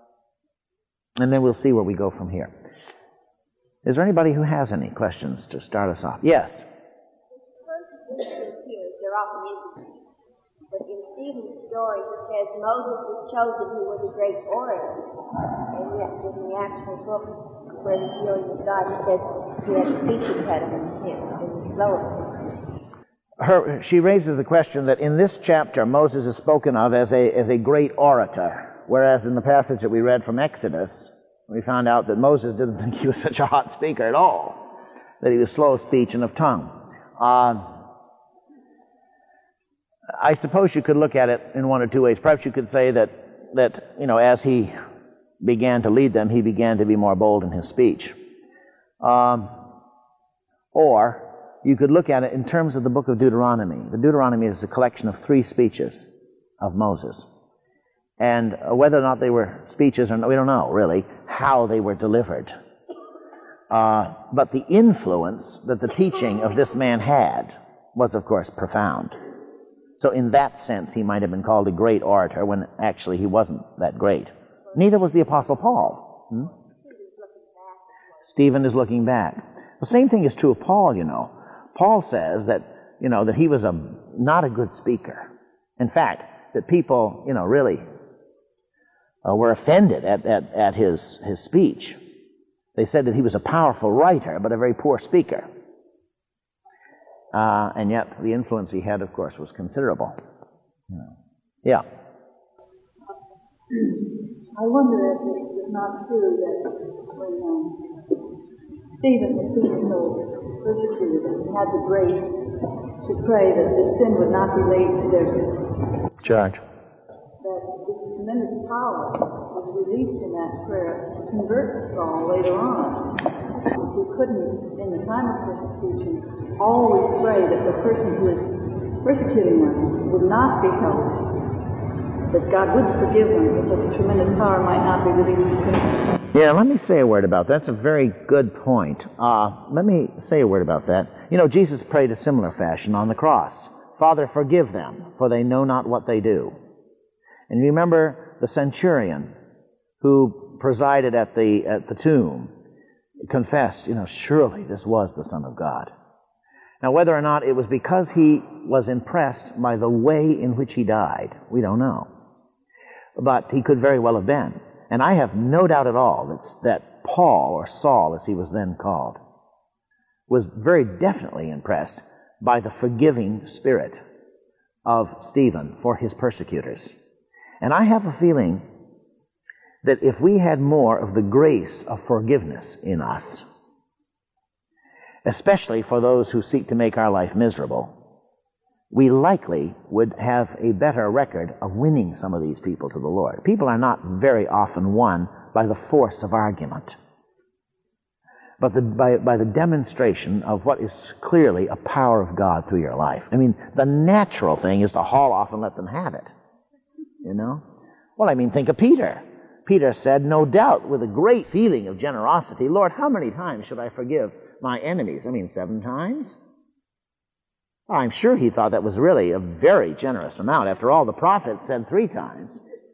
and then we'll see where we go from here. Is there anybody who has any questions to start us off? Yes? But in Stephen's story, it says Moses was chosen, who was a great orator. And yet, in the actual book where he's dealing with God, he says he had a speech impediment and was slow of speech. Her, she raises the question that in this chapter, Moses is spoken of as a, as a great orator, whereas in the passage that we read from Exodus, we found out that Moses didn't think he was such a hot speaker at all, that he was slow of speech and of tongue. Uh, I suppose you could look at it in one or two ways. Perhaps you could say that, that you know, as he began to lead them, he began to be more bold in his speech. Um, or you could look at it in terms of the book of Deuteronomy. The Deuteronomy is a collection of three speeches of Moses. And whether or not they were speeches, or not, we don't know, really, how they were delivered. Uh, but the influence that the teaching of this man had was, of course, profound. So in that sense, he might have been called a great orator when actually he wasn't that great. Neither was the Apostle Paul. Hmm? Stephen is looking back. The same thing is true of Paul, you know. Paul says that, you know, that he was a not a good speaker. In fact, that people, you know, really uh, were offended at, at, at his, his speech. They said that he was a powerful writer, but a very poor speaker. Uh, and yet, the influence he had, of course, was considerable. Yeah. I wonder if it was not true that when um, Stephen was being so persecuted, that he had the grace to pray that this sin would not be laid to their charge. That this tremendous power was released in that prayer to convert Saul later on. He couldn't, in the time of persecution, always pray that the person who is persecuting them would not be helped. That God would forgive them, but that the tremendous power might not be released to them. Yeah, let me say a word about that. That's a very good point. Uh, let me say a word about that. You know, Jesus prayed a similar fashion on the cross. Father, forgive them, for they know not what they do. And remember the centurion who presided at the at the tomb confessed, you know, surely this was the Son of God. Now, whether or not it was because he was impressed by the way in which he died, we don't know. But he could very well have been. And I have no doubt at all that, that Paul, or Saul as he was then called, was very definitely impressed by the forgiving spirit of Stephen for his persecutors. And I have a feeling that if we had more of the grace of forgiveness in us, especially for those who seek to make our life miserable, we likely would have a better record of winning some of these people to the Lord. People are not very often won by the force of argument, but the, by, by the demonstration of what is clearly a power of God through your life. I mean, the natural thing is to haul off and let them have it, you know? Well, I mean, think of Peter. Peter said, no doubt, with a great feeling of generosity, Lord, how many times should I forgive my enemies? I mean, seven times? Well, I'm sure he thought that was really a very generous amount. After all, the prophet said three times.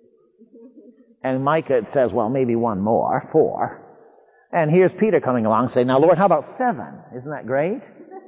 And Micah says, well, maybe one more, four. And here's Peter coming along saying, now, Lord, how about seven? Isn't that great?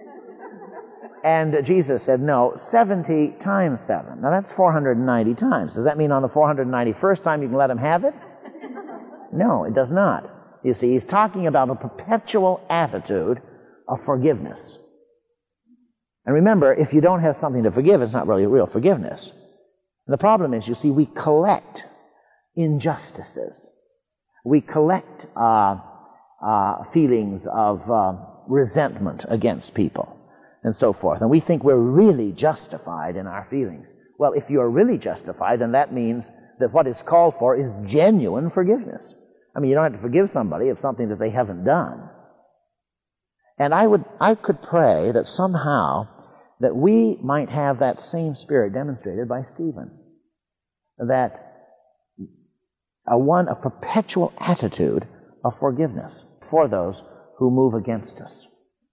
And Jesus said, no, seventy times seven. Now, that's four hundred ninety times. Does that mean on the four hundred ninety-first time you can let him have it? No, it does not. You see, he's talking about a perpetual attitude of forgiveness. And remember, if you don't have something to forgive, it's not really real forgiveness. And the problem is, you see, we collect injustices. We collect uh, uh, feelings of uh, resentment against people and so forth. And we think we're really justified in our feelings. Well, if you're really justified, then that means that what is called for is genuine forgiveness. I mean, you don't have to forgive somebody of something that they haven't done. And I would, I could pray that somehow that we might have that same spirit demonstrated by Stephen. That a one, a perpetual attitude of forgiveness for those who move against us.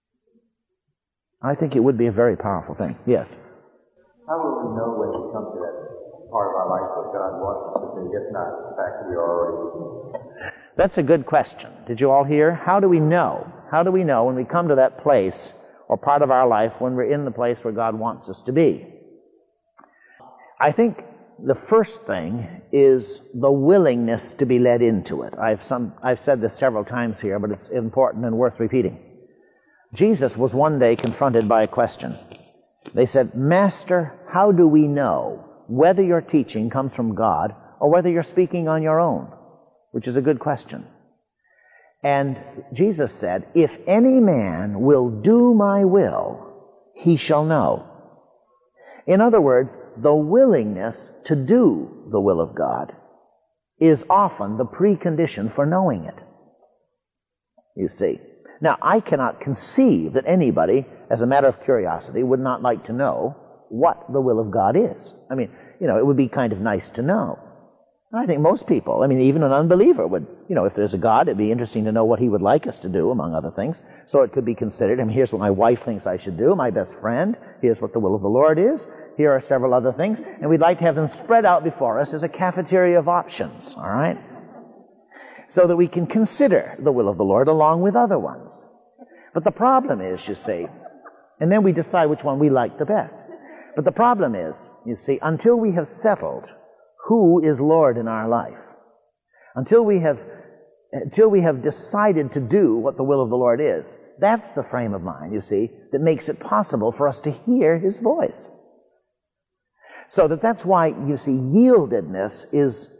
I think it would be a very powerful thing. Yes? How will we know when we come to that part of our life that God wants us to do, if not the fact that we are already? That's a good question. Did you all hear? How do we know? How do we know when we come to that place or part of our life when we're in the place where God wants us to be? I think the first thing is the willingness to be led into it. I've, some, I've said this several times here, but it's important and worth repeating. Jesus was one day confronted by a question. They said, Master, how do we know whether your teaching comes from God or whether you're speaking on your own? Which is a good question. And Jesus said, if any man will do my will, he shall know. In other words, the willingness to do the will of God is often the precondition for knowing it. You see. Now, I cannot conceive that anybody, as a matter of curiosity, would not like to know what the will of God is. I mean, you know, it would be kind of nice to know. I think most people, I mean, even an unbeliever would, you know, if there's a God, it'd be interesting to know what he would like us to do, among other things. So it could be considered, I mean, here's what my wife thinks I should do, my best friend, here's what the will of the Lord is, here are several other things, and we'd like to have them spread out before us as a cafeteria of options, all right? So that we can consider the will of the Lord along with other ones. But the problem is, you see, and then we decide which one we like the best. But the problem is, you see, until we have settled who is Lord in our life, until we have until we have decided to do what the will of the Lord is, that's the frame of mind, you see, that makes it possible for us to hear his voice. So that that's why, you see, yieldedness is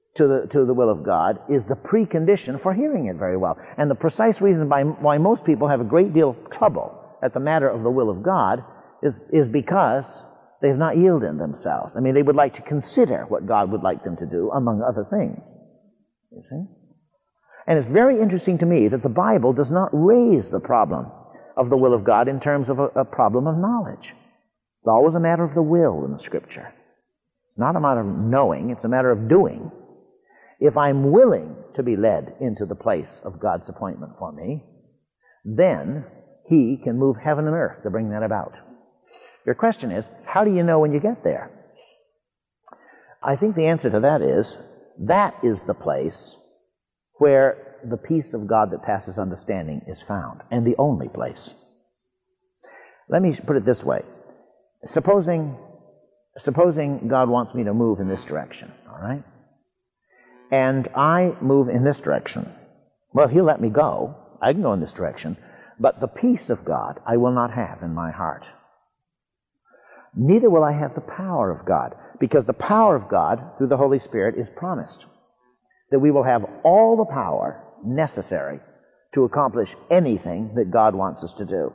to the, to the will of God is the precondition for hearing it very well. And the precise reason by, why most people have a great deal of trouble at the matter of the will of God is, is because they have not yielded themselves. I mean, they would like to consider what God would like them to do, among other things. You see? And it's very interesting to me that the Bible does not raise the problem of the will of God in terms of a, a problem of knowledge. It's always a matter of the will in the Scripture. It's not a matter of knowing, it's a matter of doing. If I'm willing to be led into the place of God's appointment for me, then He can move heaven and earth to bring that about. Your question is, how do you know when you get there? I think the answer to that is, that is the place where the peace of God that passes understanding is found, and the only place. Let me put it this way. Supposing, supposing God wants me to move in this direction, all right? And I move in this direction. Well, He'll let me go. I can go in this direction. But the peace of God I will not have in my heart. Neither will I have the power of God, because the power of God through the Holy Spirit is promised. That we will have all the power necessary to accomplish anything that God wants us to do.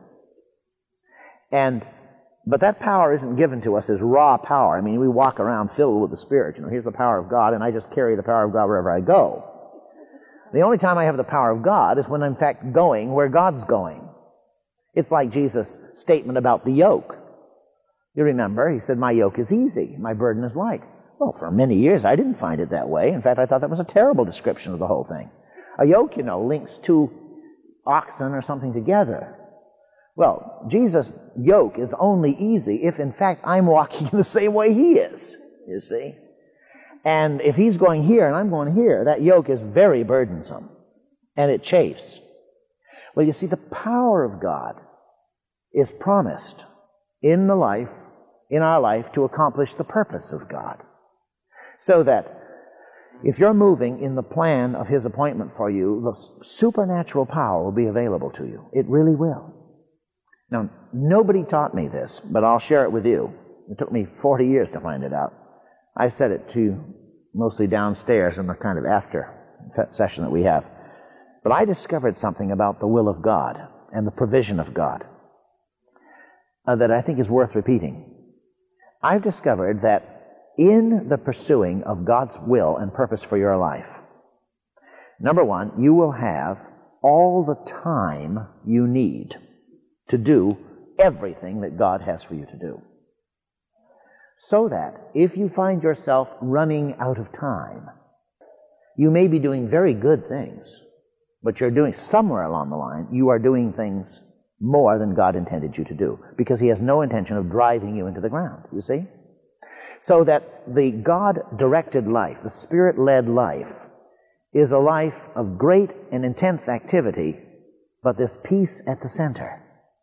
And but that power isn't given to us as raw power. I mean, we walk around filled with the Spirit. You know, here's the power of God, and I just carry the power of God wherever I go. The only time I have the power of God is when I'm in fact going where God's going. It's like Jesus' statement about the yoke. You remember, He said, my yoke is easy, my burden is light. Well, for many years I didn't find it that way. In fact, I thought that was a terrible description of the whole thing. A yoke, you know, links two oxen or something together. Well, Jesus' yoke is only easy if, in fact, I'm walking in the same way He is, you see. And if He's going here and I'm going here, that yoke is very burdensome, and it chafes. Well, you see, the power of God is promised in the life, in our life, to accomplish the purpose of God. So that if you're moving in the plan of His appointment for you, the supernatural power will be available to you. It really will. Now, nobody taught me this, but I'll share it with you. It took me forty years to find it out. I said it to you mostly downstairs in the kind of after session that we have. But I discovered something about the will of God and the provision of God uh, that I think is worth repeating. I've discovered that in the pursuing of God's will and purpose for your life, number one, you will have all the time you need to do everything that God has for you to do. So that if you find yourself running out of time, you may be doing very good things, but you're doing somewhere along the line, you are doing things more than God intended you to do, because He has no intention of driving you into the ground, you see? So that the God-directed life, the Spirit-led life, is a life of great and intense activity, but there's peace at the center.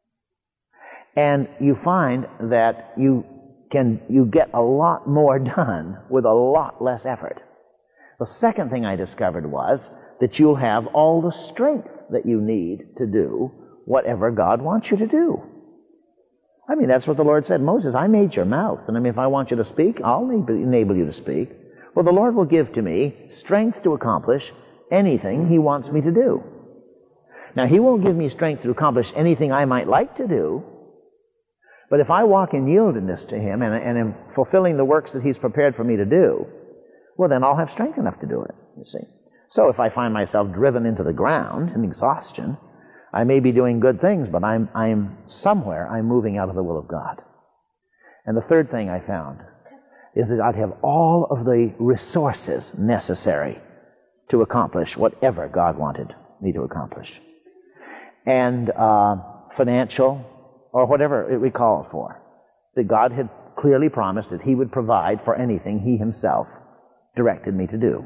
And you find that you can you get a lot more done with a lot less effort. The second thing I discovered was that you'll have all the strength that you need to do whatever God wants you to do. I mean, that's what the Lord said. Moses, I made your mouth, and I mean, if I want you to speak, I'll enable you to speak. Well, the Lord will give to me strength to accomplish anything He wants me to do. Now, He won't give me strength to accomplish anything I might like to do, but if I walk in yieldedness to Him and, and am fulfilling the works that He's prepared for me to do, well, then I'll have strength enough to do it, you see. So if I find myself driven into the ground in exhaustion, I may be doing good things, but I'm, I'm somewhere, I'm moving out of the will of God. And the third thing I found is that I'd have all of the resources necessary to accomplish whatever God wanted me to accomplish. And uh, financial, or whatever it we call it for, that God had clearly promised that He would provide for anything He Himself directed me to do.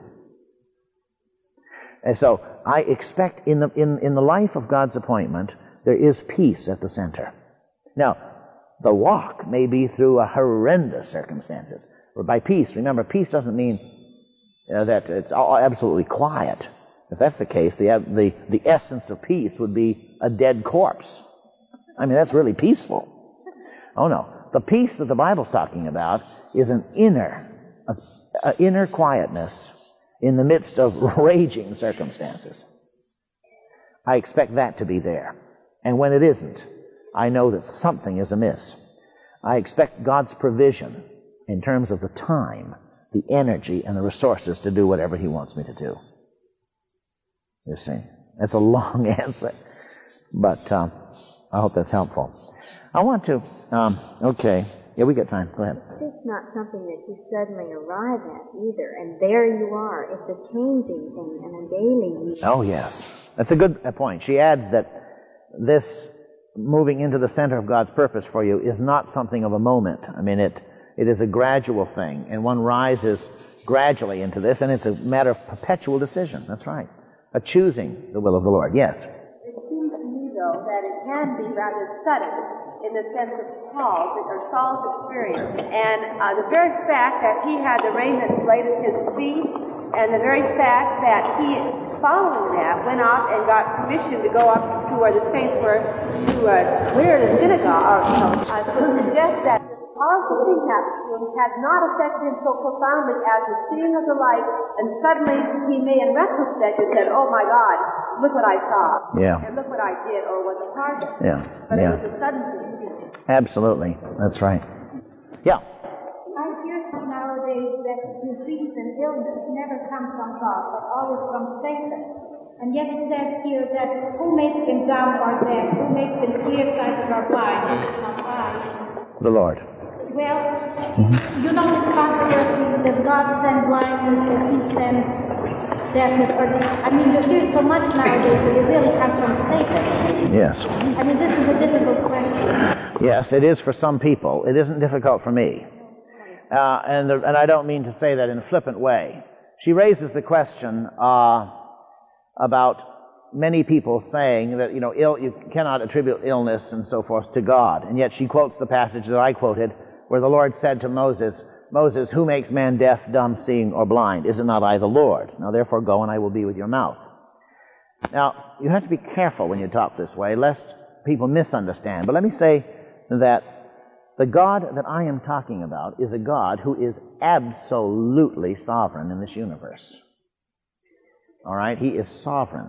And so I expect in the in, in the life of God's appointment, there is peace at the center. Now, the walk may be through a horrendous circumstances. But by peace, remember, peace doesn't mean uh, that it's all absolutely quiet. If that's the case, the, the, the essence of peace would be a dead corpse. I mean, that's really peaceful. Oh no. The peace that the Bible's talking about is an inner, a, a inner quietness in the midst of raging circumstances. I expect that to be there. And when it isn't, I know that something is amiss. I expect God's provision in terms of the time, the energy, and the resources to do whatever He wants me to do. You see, that's a long answer, but um, I hope that's helpful. I want to, um, okay, yeah, we got time. Go ahead. It's not something that you suddenly arrive at either, and there you are. It's a changing thing and a daily use. Oh, yes. That's a good point. She adds that this moving into the center of God's purpose for you is not something of a moment. I mean, it it is a gradual thing, and one rises gradually into this, and it's a matter of perpetual decision. That's right. A choosing the will of the Lord. Yes? It seems to me, though, that it can be rather sudden in the sense of Paul's or Saul's experience. And uh, the very fact that he had the raiment laid at his feet, and the very fact that he, following that, went off and got permission to go up to where the saints were to uh, clear the synagogue, or, you know, uh, would suggest that this powerful thing happened to him had not affected him so profoundly as the seeing of the light, and suddenly he may, in retrospect, have said, "Oh my God, look what I saw, Yeah. and look what I did, or what the target." Yeah. But Yeah. it was a sudden thing. Absolutely. That's right. Yeah. I hear nowadays that disease and illness never come from God, but always from Satan. And yet it says here that who makes him dumb or deaf, who makes him clear-sighted or blind, not I. The Lord. Well, you know this controversy that God sent blindness or He sent deafness, or I mean, you hear so much nowadays that it really comes from Satan. Yes. I mean, this is a difficult question. Yes, it is for some people. It isn't difficult for me. Uh, and, the, and I don't mean to say that in a flippant way. She raises the question uh, about many people saying that, you know, ill, you cannot attribute illness and so forth to God. And yet she quotes the passage that I quoted where the Lord said to Moses, Moses, who makes man deaf, dumb, seeing, or blind? Is it not I, the Lord? Now therefore go, and I will be with your mouth. Now, you have to be careful when you talk this way, lest people misunderstand. But let me say that the God that I am talking about is a God who is absolutely sovereign in this universe. All right? He is sovereign.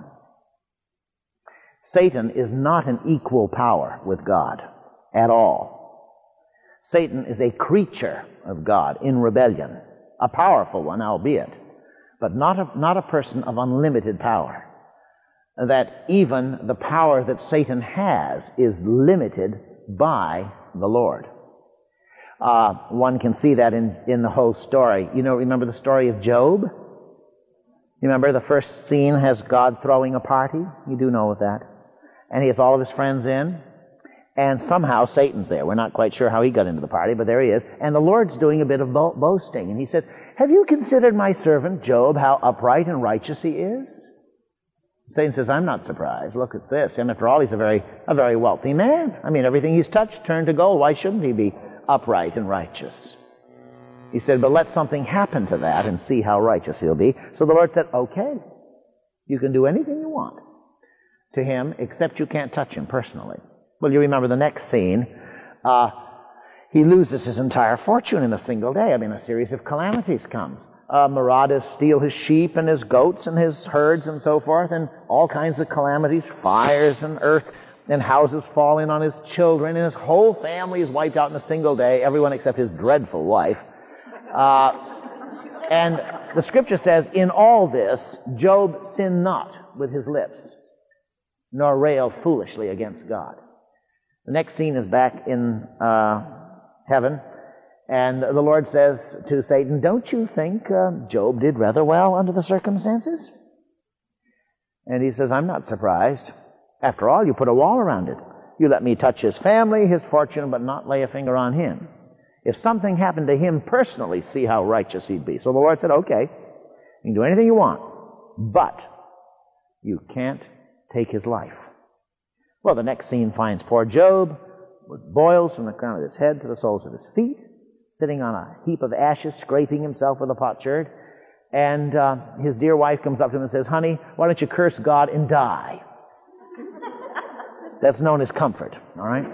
Satan is not an equal power with God at all. Satan is a creature of God in rebellion, a powerful one, albeit, but not a, not a person of unlimited power. That even the power that Satan has is limited by the Lord. Uh, one can see that in, in the whole story. You know, remember the story of Job? You remember the first scene has God throwing a party? You do know that. And he has all of his friends in. And somehow Satan's there. We're not quite sure how he got into the party, but there he is. And the Lord's doing a bit of bo- boasting. And he said, have you considered my servant Job, how upright and righteous he is? Satan says, I'm not surprised. Look at this. And after all, he's a very, a very wealthy man. I mean, everything he's touched turned to gold. Why shouldn't he be upright and righteous? He said, but let something happen to that and see how righteous he'll be. So the Lord said, okay, you can do anything you want to him, except you can't touch him personally. Well, you remember the next scene. Uh, he loses his entire fortune in a single day. I mean, a series of calamities comes. Uh, marauders steal his sheep and his goats and his herds and so forth, and all kinds of calamities, fires and earth, and houses fall in on his children, and his whole family is wiped out in a single day, everyone except his dreadful wife. Uh, and the scripture says, in all this, Job sinned not with his lips, nor railed foolishly against God. The next scene is back in uh, heaven, and the Lord says to Satan, don't you think uh, Job did rather well under the circumstances? And he says, I'm not surprised. After all, you put a wall around it. You let me touch his family, his fortune, but not lay a finger on him. If something happened to him personally, see how righteous he'd be. So the Lord said, okay, you can do anything you want, but you can't take his life. Well, the next scene finds poor Job with boils from the crown of his head to the soles of his feet, sitting on a heap of ashes, scraping himself with a potsherd. And uh, his dear wife comes up to him and says, honey, why don't you curse God and die? That's known as comfort, all right?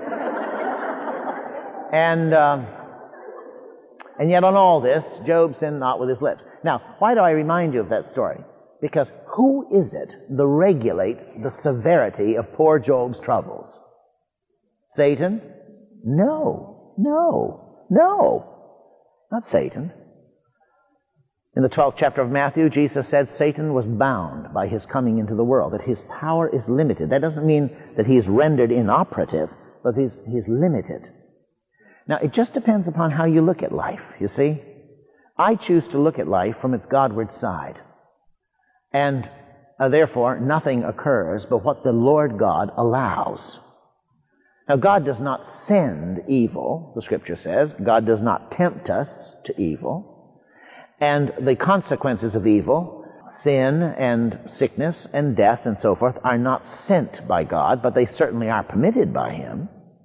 And, um, and yet on all this, Job sinned not with his lips. Now, why do I remind you of that story? Because who is it that regulates the severity of poor Job's troubles? Satan? No, no, no, not Satan. In the twelfth chapter of Matthew, Jesus said Satan was bound by his coming into the world, that his power is limited. That doesn't mean that he's rendered inoperative, but he's, he's limited. Now, it just depends upon how you look at life, you see. I choose to look at life from its Godward side. And uh, therefore, nothing occurs but what the Lord God allows. Now, God does not send evil, the Scripture says. God does not tempt us to evil. And the consequences of evil, sin and sickness and death and so forth, are not sent by God, but they certainly are permitted by Him.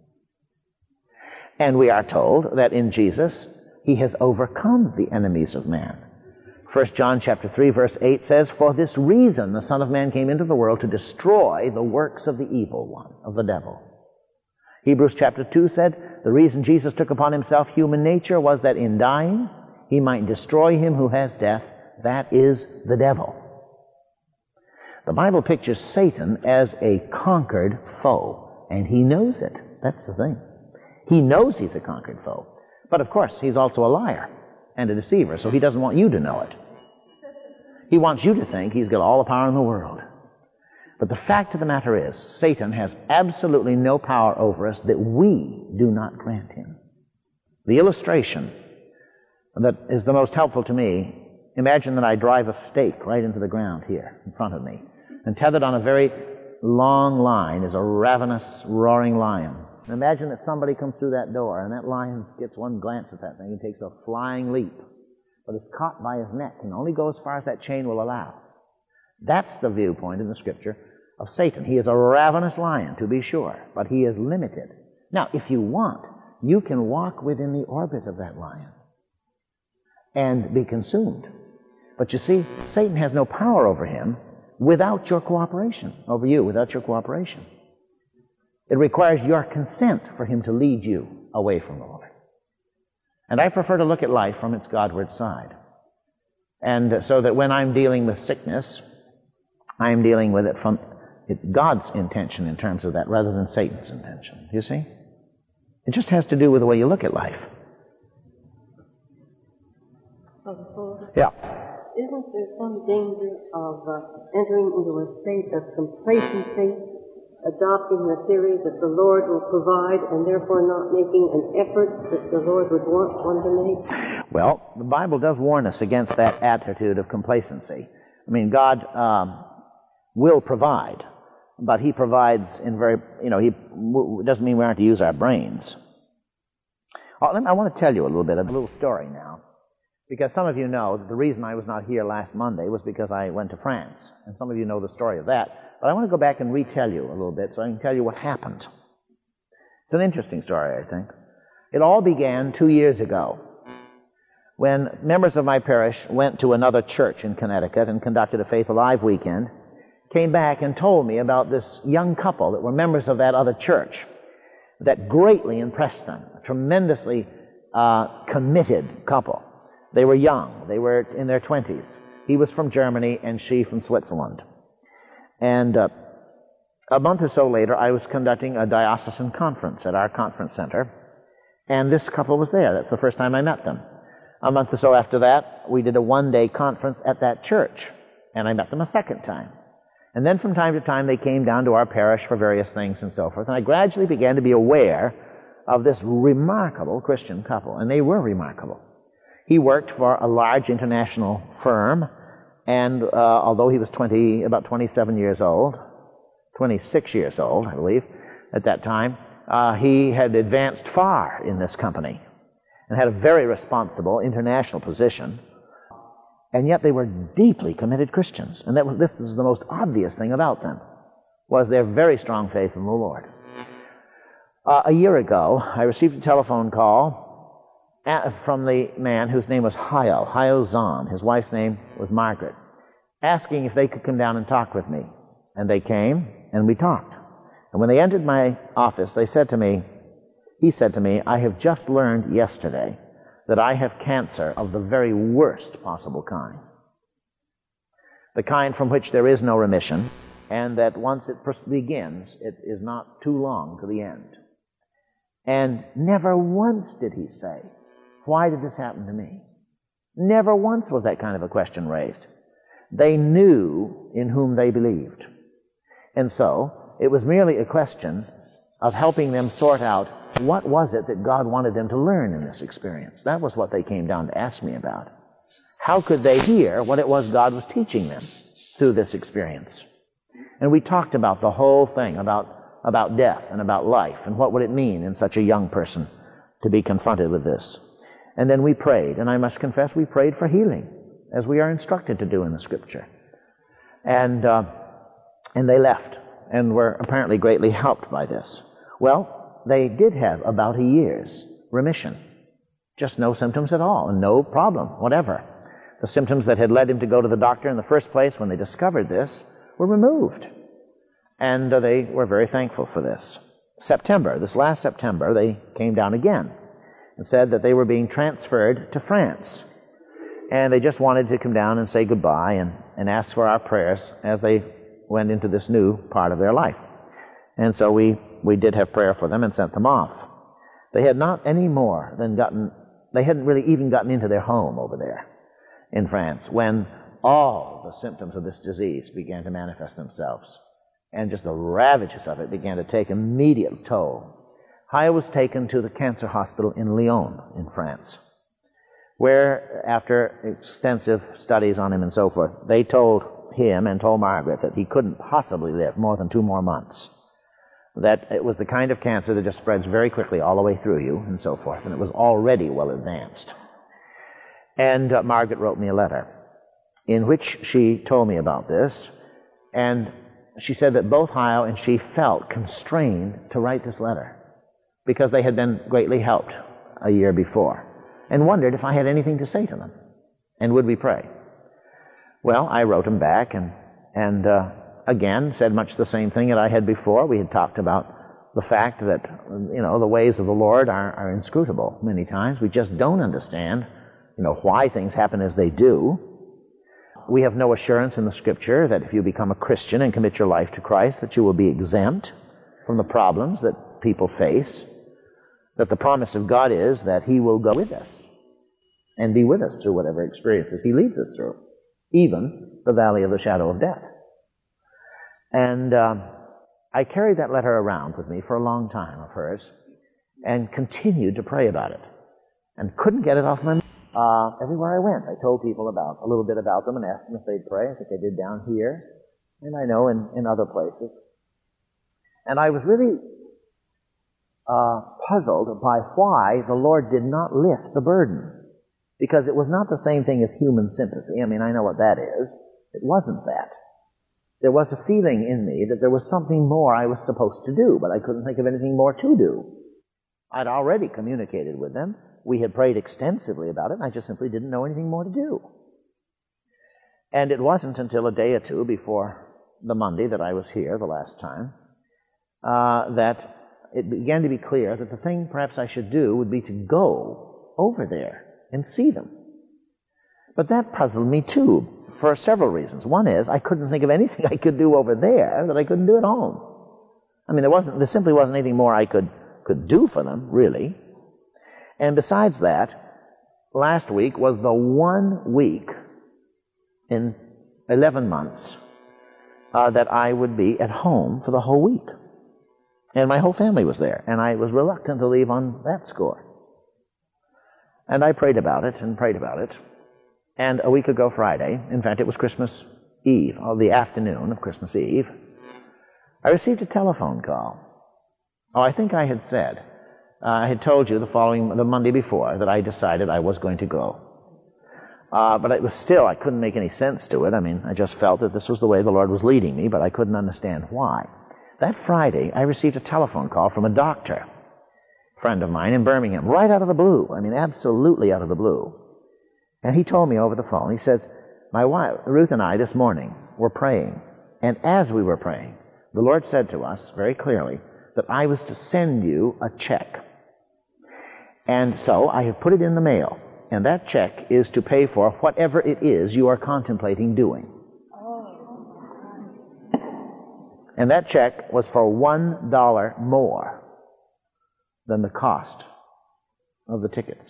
And we are told that in Jesus, He has overcome the enemies of man. First John chapter three, verse eight says, "For this reason the Son of Man came into the world to destroy the works of the evil one, of the devil." Hebrews chapter two said, the reason Jesus took upon Himself human nature was that in dying, He might destroy him who has death, that is, the devil. The Bible pictures Satan as a conquered foe, and he knows it. That's the thing. He knows he's a conquered foe. But of course, he's also a liar and a deceiver, so he doesn't want you to know it. He wants you to think he's got all the power in the world. But the fact of the matter is, Satan has absolutely no power over us that we do not grant him. The illustration that is the most helpful to me, imagine that I drive a stake right into the ground here in front of me, and tethered on a very long line is a ravenous, roaring lion. And imagine that somebody comes through that door, and that lion gets one glance at that thing and takes a flying leap, but is caught by his neck and only goes as far as that chain will allow. That's the viewpoint in the Scripture of Satan. He is a ravenous lion, to be sure, but he is limited. Now, if you want, you can walk within the orbit of that lion and be consumed. But you see, Satan has no power over him without your cooperation, over you, without your cooperation. It requires your consent for him to lead you away from the Lord. And I prefer to look at life from its Godward side. And so that when I'm dealing with sickness, I'm dealing with it from God's intention in terms of that, rather than Satan's intention. You see? It just has to do with the way you look at life. Yeah. Isn't there some danger of uh, entering into a state of complacency, adopting the theory that the Lord will provide, and therefore not making an effort that the Lord would want one to make? Well, the Bible does warn us against that attitude of complacency. I mean, God um, will provide, but He provides in very, you know, He w- doesn't mean we aren't to use our brains. Oh, I want to tell you a little bit of a little story now, because some of you know that the reason I was not here last Monday was because I went to France, and some of you know the story of that. But I want to go back and retell you a little bit so I can tell you what happened. It's an interesting story, I think. It all began two years ago when members of my parish went to another church in Connecticut and conducted a Faith Alive weekend, came back and told me about this young couple that were members of that other church that greatly impressed them, a tremendously uh, committed couple. They were young. They were in their twenties. He was from Germany and she from Switzerland. And uh, a month or so later, I was conducting a diocesan conference at our conference center, and this couple was there. That's the first time I met them. A month or so after that, we did a one-day conference at that church, and I met them a second time. And then from time to time, they came down to our parish for various things and so forth, and I gradually began to be aware of this remarkable Christian couple, and they were remarkable. He worked for a large international firm, and uh, although he was twenty, about twenty-seven years old, twenty-six years old, I believe, at that time, uh, he had advanced far in this company and had a very responsible international position. And yet they were deeply committed Christians. And that was, this is the most obvious thing about them, was their very strong faith in the Lord. Uh, a year ago, I received a telephone call from the man whose name was Hayo, Hayo Zahn. His wife's name was Margaret, asking if they could come down and talk with me. And they came, and we talked. And when they entered my office, they said to me, he said to me, "I have just learned yesterday that I have cancer of the very worst possible kind. The kind from which there is no remission, and that once it begins, it is not too long to the end. And never once did he say, why did this happen to me? Never once was that kind of a question raised. They knew in whom they believed. And so, it was merely a question of helping them sort out what was it that God wanted them to learn in this experience. That was what they came down to ask me about. How could they hear what it was God was teaching them through this experience? And we talked about the whole thing, about, about death and about life, and what would it mean in such a young person to be confronted with this. And then we prayed, and I must confess we prayed for healing, as we are instructed to do in the Scripture. And, uh, and they left, and were apparently greatly helped by this. Well, they did have about a year's remission. Just no symptoms at all, and no problem, whatever. The symptoms that had led him to go to the doctor in the first place when they discovered this were removed. And uh, they were very thankful for this. September, this last September, they came down again and said that they were being transferred to France. And they just wanted to come down and say goodbye and, and ask for our prayers as they went into this new part of their life. And so we, we did have prayer for them and sent them off. They had not any more than gotten, they hadn't really even gotten into their home over there in France when all the symptoms of this disease began to manifest themselves. And just the ravages of it began to take immediate toll. Haya was taken to the cancer hospital in Lyon in France, where after extensive studies on him and so forth, they told him and told Margaret that he couldn't possibly live more than two more months. That it was the kind of cancer that just spreads very quickly all the way through you and so forth, and it was already well advanced. And uh, Margaret wrote me a letter in which she told me about this, and she said that both Hyle and she felt constrained to write this letter because they had been greatly helped a year before, and wondered if I had anything to say to them, and would we pray. Well, I wrote them back, and, and uh, again, said much the same thing that I had before. We had talked about the fact that, you know, the ways of the Lord are, are inscrutable many times. We just don't understand, you know, why things happen as they do. We have no assurance in the Scripture that if you become a Christian and commit your life to Christ, that you will be exempt from the problems that people face. That the promise of God is that He will go with us and be with us through whatever experiences He leads us through, even the valley of the shadow of death. And um, I carried that letter around with me for a long time of hers and continued to pray about it and couldn't get it off my mind. Uh, everywhere I went, I told people about a little bit about them and asked them if they'd pray. I think I did down here, and I know in, in other places. And I was really uh, puzzled by why the Lord did not lift the burden, because it was not the same thing as human sympathy. I mean, I know what that is. It wasn't that. There was a feeling in me that there was something more I was supposed to do, but I couldn't think of anything more to do. I'd already communicated with them. We had prayed extensively about it, and I just simply didn't know anything more to do. And it wasn't until a day or two before the Monday that I was here the last time uh, that it began to be clear that the thing perhaps I should do would be to go over there and see them. But that puzzled me too, for several reasons. One is, I couldn't think of anything I could do over there that I couldn't do at home. I mean, there wasn't, there simply wasn't anything more I could, could do for them, really. And besides that, last week was the one week in eleven months uh, that I would be at home for the whole week. And my whole family was there, and I was reluctant to leave on that score. And I prayed about it and prayed about it. And a week ago Friday, in fact it was Christmas Eve, or the afternoon of Christmas Eve, I received a telephone call. Oh, I think I had said, uh, I had told you the following, the Monday before, that I decided I was going to go. Uh, but it was still, I couldn't make any sense to it. I mean, I just felt that this was the way the Lord was leading me, but I couldn't understand why. That Friday, I received a telephone call from a doctor, friend of mine in Birmingham, right out of the blue. I mean, absolutely out of the blue. And he told me over the phone, he says, my wife, Ruth and I, this morning, were praying. And as we were praying, the Lord said to us very clearly that I was to send you a check. And so I have put it in the mail, and that check is to pay for whatever it is you are contemplating doing. And that check was for one dollar more than the cost of the tickets.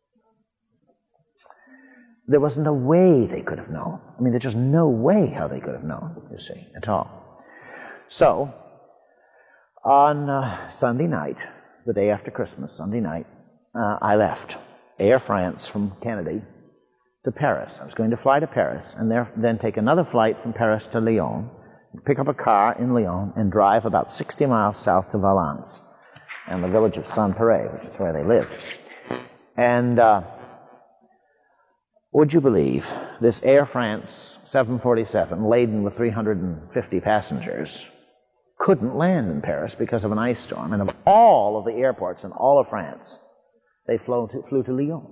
There was no way they could have known. I mean, there's just no way how they could have known, you see, at all. So, on uh, Sunday night, the day after Christmas, Sunday night, uh, I left Air France from Kennedy to Paris. I was going to fly to Paris and there, then take another flight from Paris to Lyon, pick up a car in Lyon, and drive about sixty miles south to Valence and the village of Saint-Péray, which is where they lived. And uh, would you believe, this Air France seven forty-seven, laden with three hundred fifty passengers, couldn't land in Paris because of an ice storm. And of all of the airports in all of France, they flew to, flew to Lyon.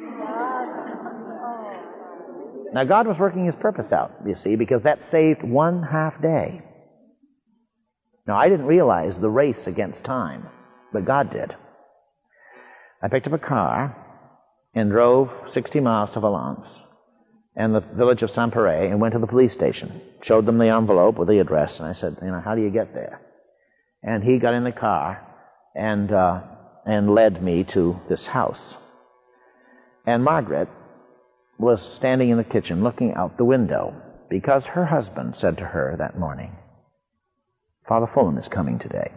Now, God was working His purpose out, you see, because that saved one half day. Now, I didn't realize the race against time, but God did. I picked up a car and drove sixty miles to Valence and the village of Saint-Péray and went to the police station, showed them the envelope with the address, and I said, you know, how do you get there? And he got in the car and uh, and led me to this house. And Margaret was standing in the kitchen looking out the window because her husband said to her that morning, Father Fulham is coming today.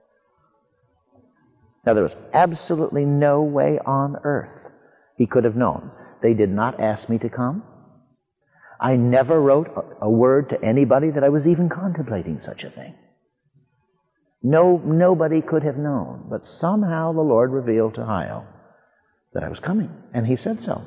Now, there was absolutely no way on earth he could have known. They did not ask me to come. I never wrote a word to anybody that I was even contemplating such a thing. No, nobody could have known, but somehow the Lord revealed to Hayo that I was coming, and he said so.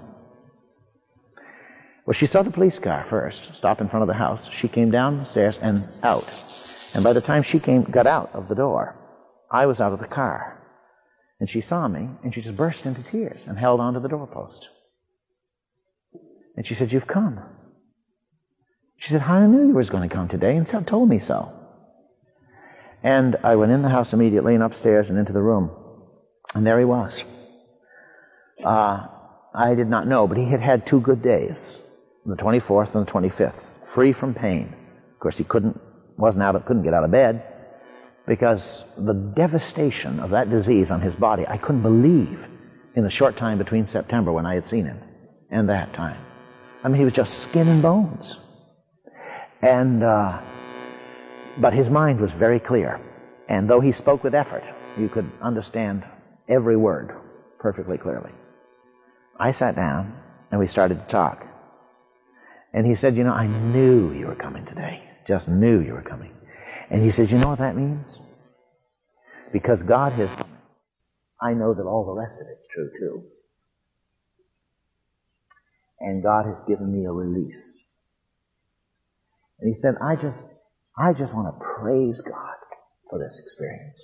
Well, she saw the police car first, stop in front of the house. She came down the stairs and out. And by the time she came, got out of the door, I was out of the car. And she saw me, and she just burst into tears and held onto the doorpost. And she said, you've come. She said, I knew you were going to come today, and so told me so. And I went in the house immediately and upstairs and into the room. And there he was. Uh, I did not know, but he had had two good days, the twenty-fourth and the twenty-fifth, free from pain. Of course, he couldn't, wasn't out of, couldn't get out of bed because the devastation of that disease on his body, I couldn't believe in the short time between September when I had seen him and that time. I mean, he was just skin and bones. And, uh, but his mind was very clear. And though he spoke with effort, you could understand every word perfectly clearly. I sat down and we started to talk. And he said, you know, I knew you were coming today. Just knew you were coming. And he said, you know what that means? Because God has, I know that all the rest of it's true too. And God has given me a release. And he said, I just, I just want to praise God for this experience.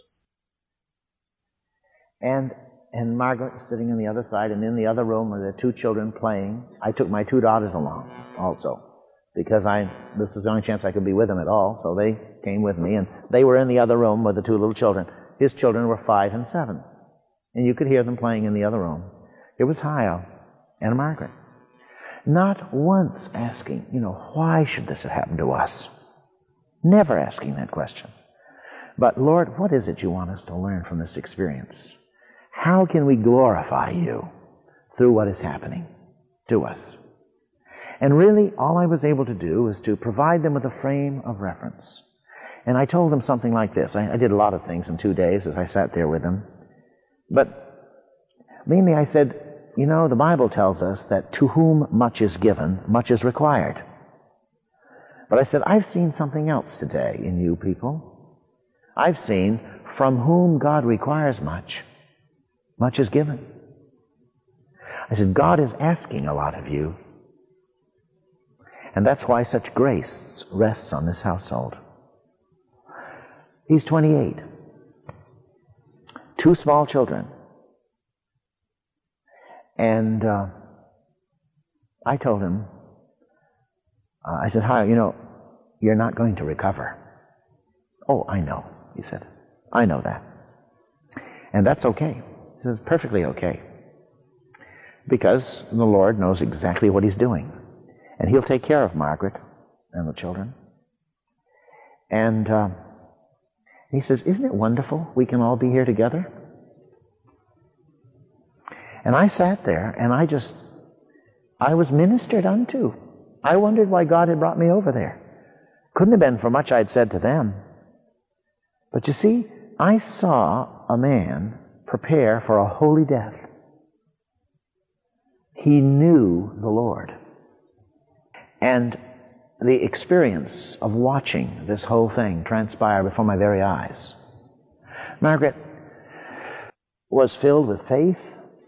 And And Margaret was sitting on the other side, and in the other room were the two children playing. I took my two daughters along also, because I this was the only chance I could be with them at all, so they came with me, and they were in the other room with the two little children. His children were five and seven, and you could hear them playing in the other room. It was Hayo and Margaret. Not once asking, you know, why should this have happened to us? Never asking that question. But, Lord, what is it you want us to learn from this experience? How can we glorify you through what is happening to us? And really, all I was able to do was to provide them with a frame of reference. And I told them something like this. I, I did a lot of things in two days as I sat there with them. But mainly I said, you know, the Bible tells us that to whom much is given, much is required. But I said, I've seen something else today in you people. I've seen from whom God requires much, much is given. I said, God is asking a lot of you. And that's why such grace rests on this household. He's twenty-eight. Two small children. And uh, I told him, uh, I said, hi, you know, you're not going to recover. Oh, I know, he said. I know that. And that's okay. says, perfectly okay. Because the Lord knows exactly what He's doing. And He'll take care of Margaret and the children. And uh, he says, isn't it wonderful we can all be here together? And I sat there and I just, I was ministered unto. I wondered why God had brought me over there. Couldn't have been for much I'd said to them. But you see, I saw a man prepare for a holy death. He knew the Lord. And the experience of watching this whole thing transpire before my very eyes. Margaret was filled with faith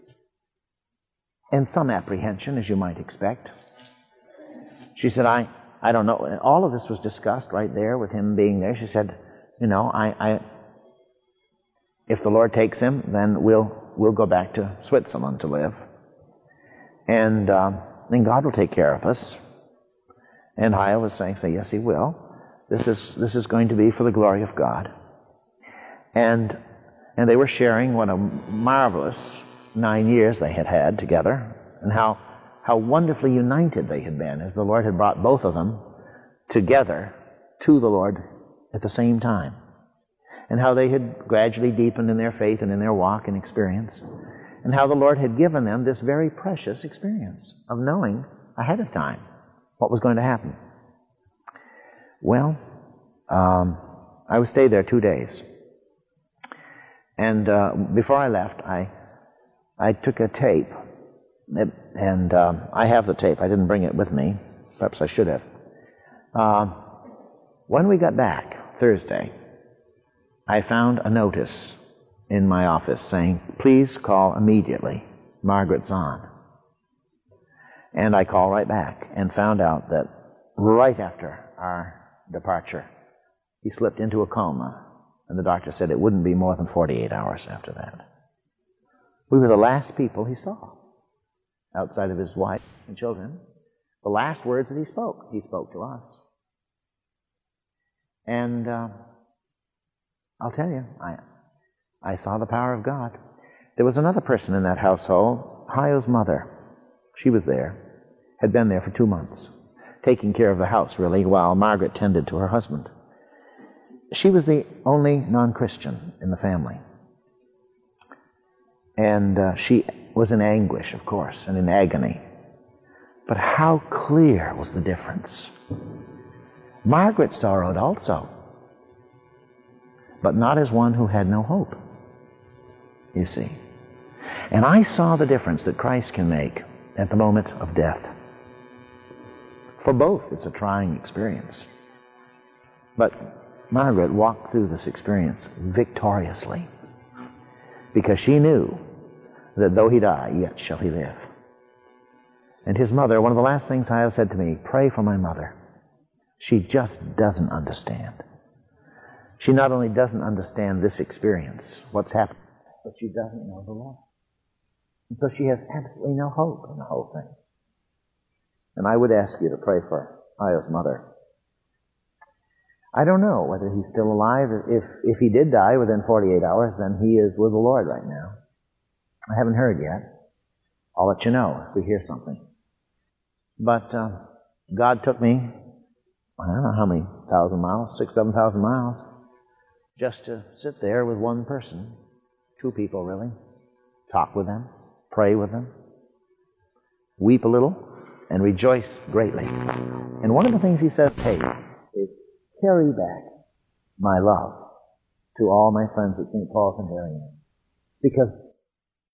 and some apprehension, as you might expect. She said, I, I don't know. All of this was discussed right there with him being there. She said, you know, I, I if the Lord takes him, then we'll we'll go back to Switzerland to live. And uh, then God will take care of us. And Haya was saying, say, yes, He will. This is this is going to be for the glory of God. And and they were sharing what a marvelous nine years they had had together, and how how wonderfully united they had been as the Lord had brought both of them together to the Lord at the same time. And how they had gradually deepened in their faith and in their walk and experience. And how the Lord had given them this very precious experience of knowing ahead of time what was going to happen. Well, um, I would stay there two days. And uh, before I left, I I took a tape. It, and um, I have the tape. I didn't bring it with me. Perhaps I should have. Uh, when we got back, Thursday, I found a notice in my office saying, please call immediately. Margaret's on. And I called right back and found out that right after our departure, he slipped into a coma. And the doctor said it wouldn't be more than forty-eight hours after that. We were the last people he saw, outside of his wife and children. The last words that he spoke, he spoke to us. And uh, I'll tell you, I, I saw the power of God. There was another person in that household, Hayo's mother. She was there, had been there for two months, taking care of the house, really, while Margaret tended to her husband. She was the only non-Christian in the family. And uh, she was in anguish, of course, and in agony. But how clear was the difference? Margaret sorrowed also, but not as one who had no hope, you see. And I saw the difference that Christ can make at the moment of death. For both, it's a trying experience. But Margaret walked through this experience victoriously, because she knew that though he die, yet shall he live. And his mother, one of the last things Haya said to me, pray for my mother. She just doesn't understand. She not only doesn't understand this experience, what's happened, but she doesn't know the Lord. And so she has absolutely no hope in the whole thing. And I would ask you to pray for Haya's mother. I don't know whether he's still alive. If if he did die within forty-eight hours, then he is with the Lord right now. I haven't heard yet. I'll let you know if we hear something. But uh, God took me, I don't know how many thousand miles, six, seven thousand miles, just to sit there with one person, two people really, talk with them, pray with them, weep a little, and rejoice greatly. And one of the things he says, hey, is carry back my love to all my friends at Saint Paul's and Darien. Because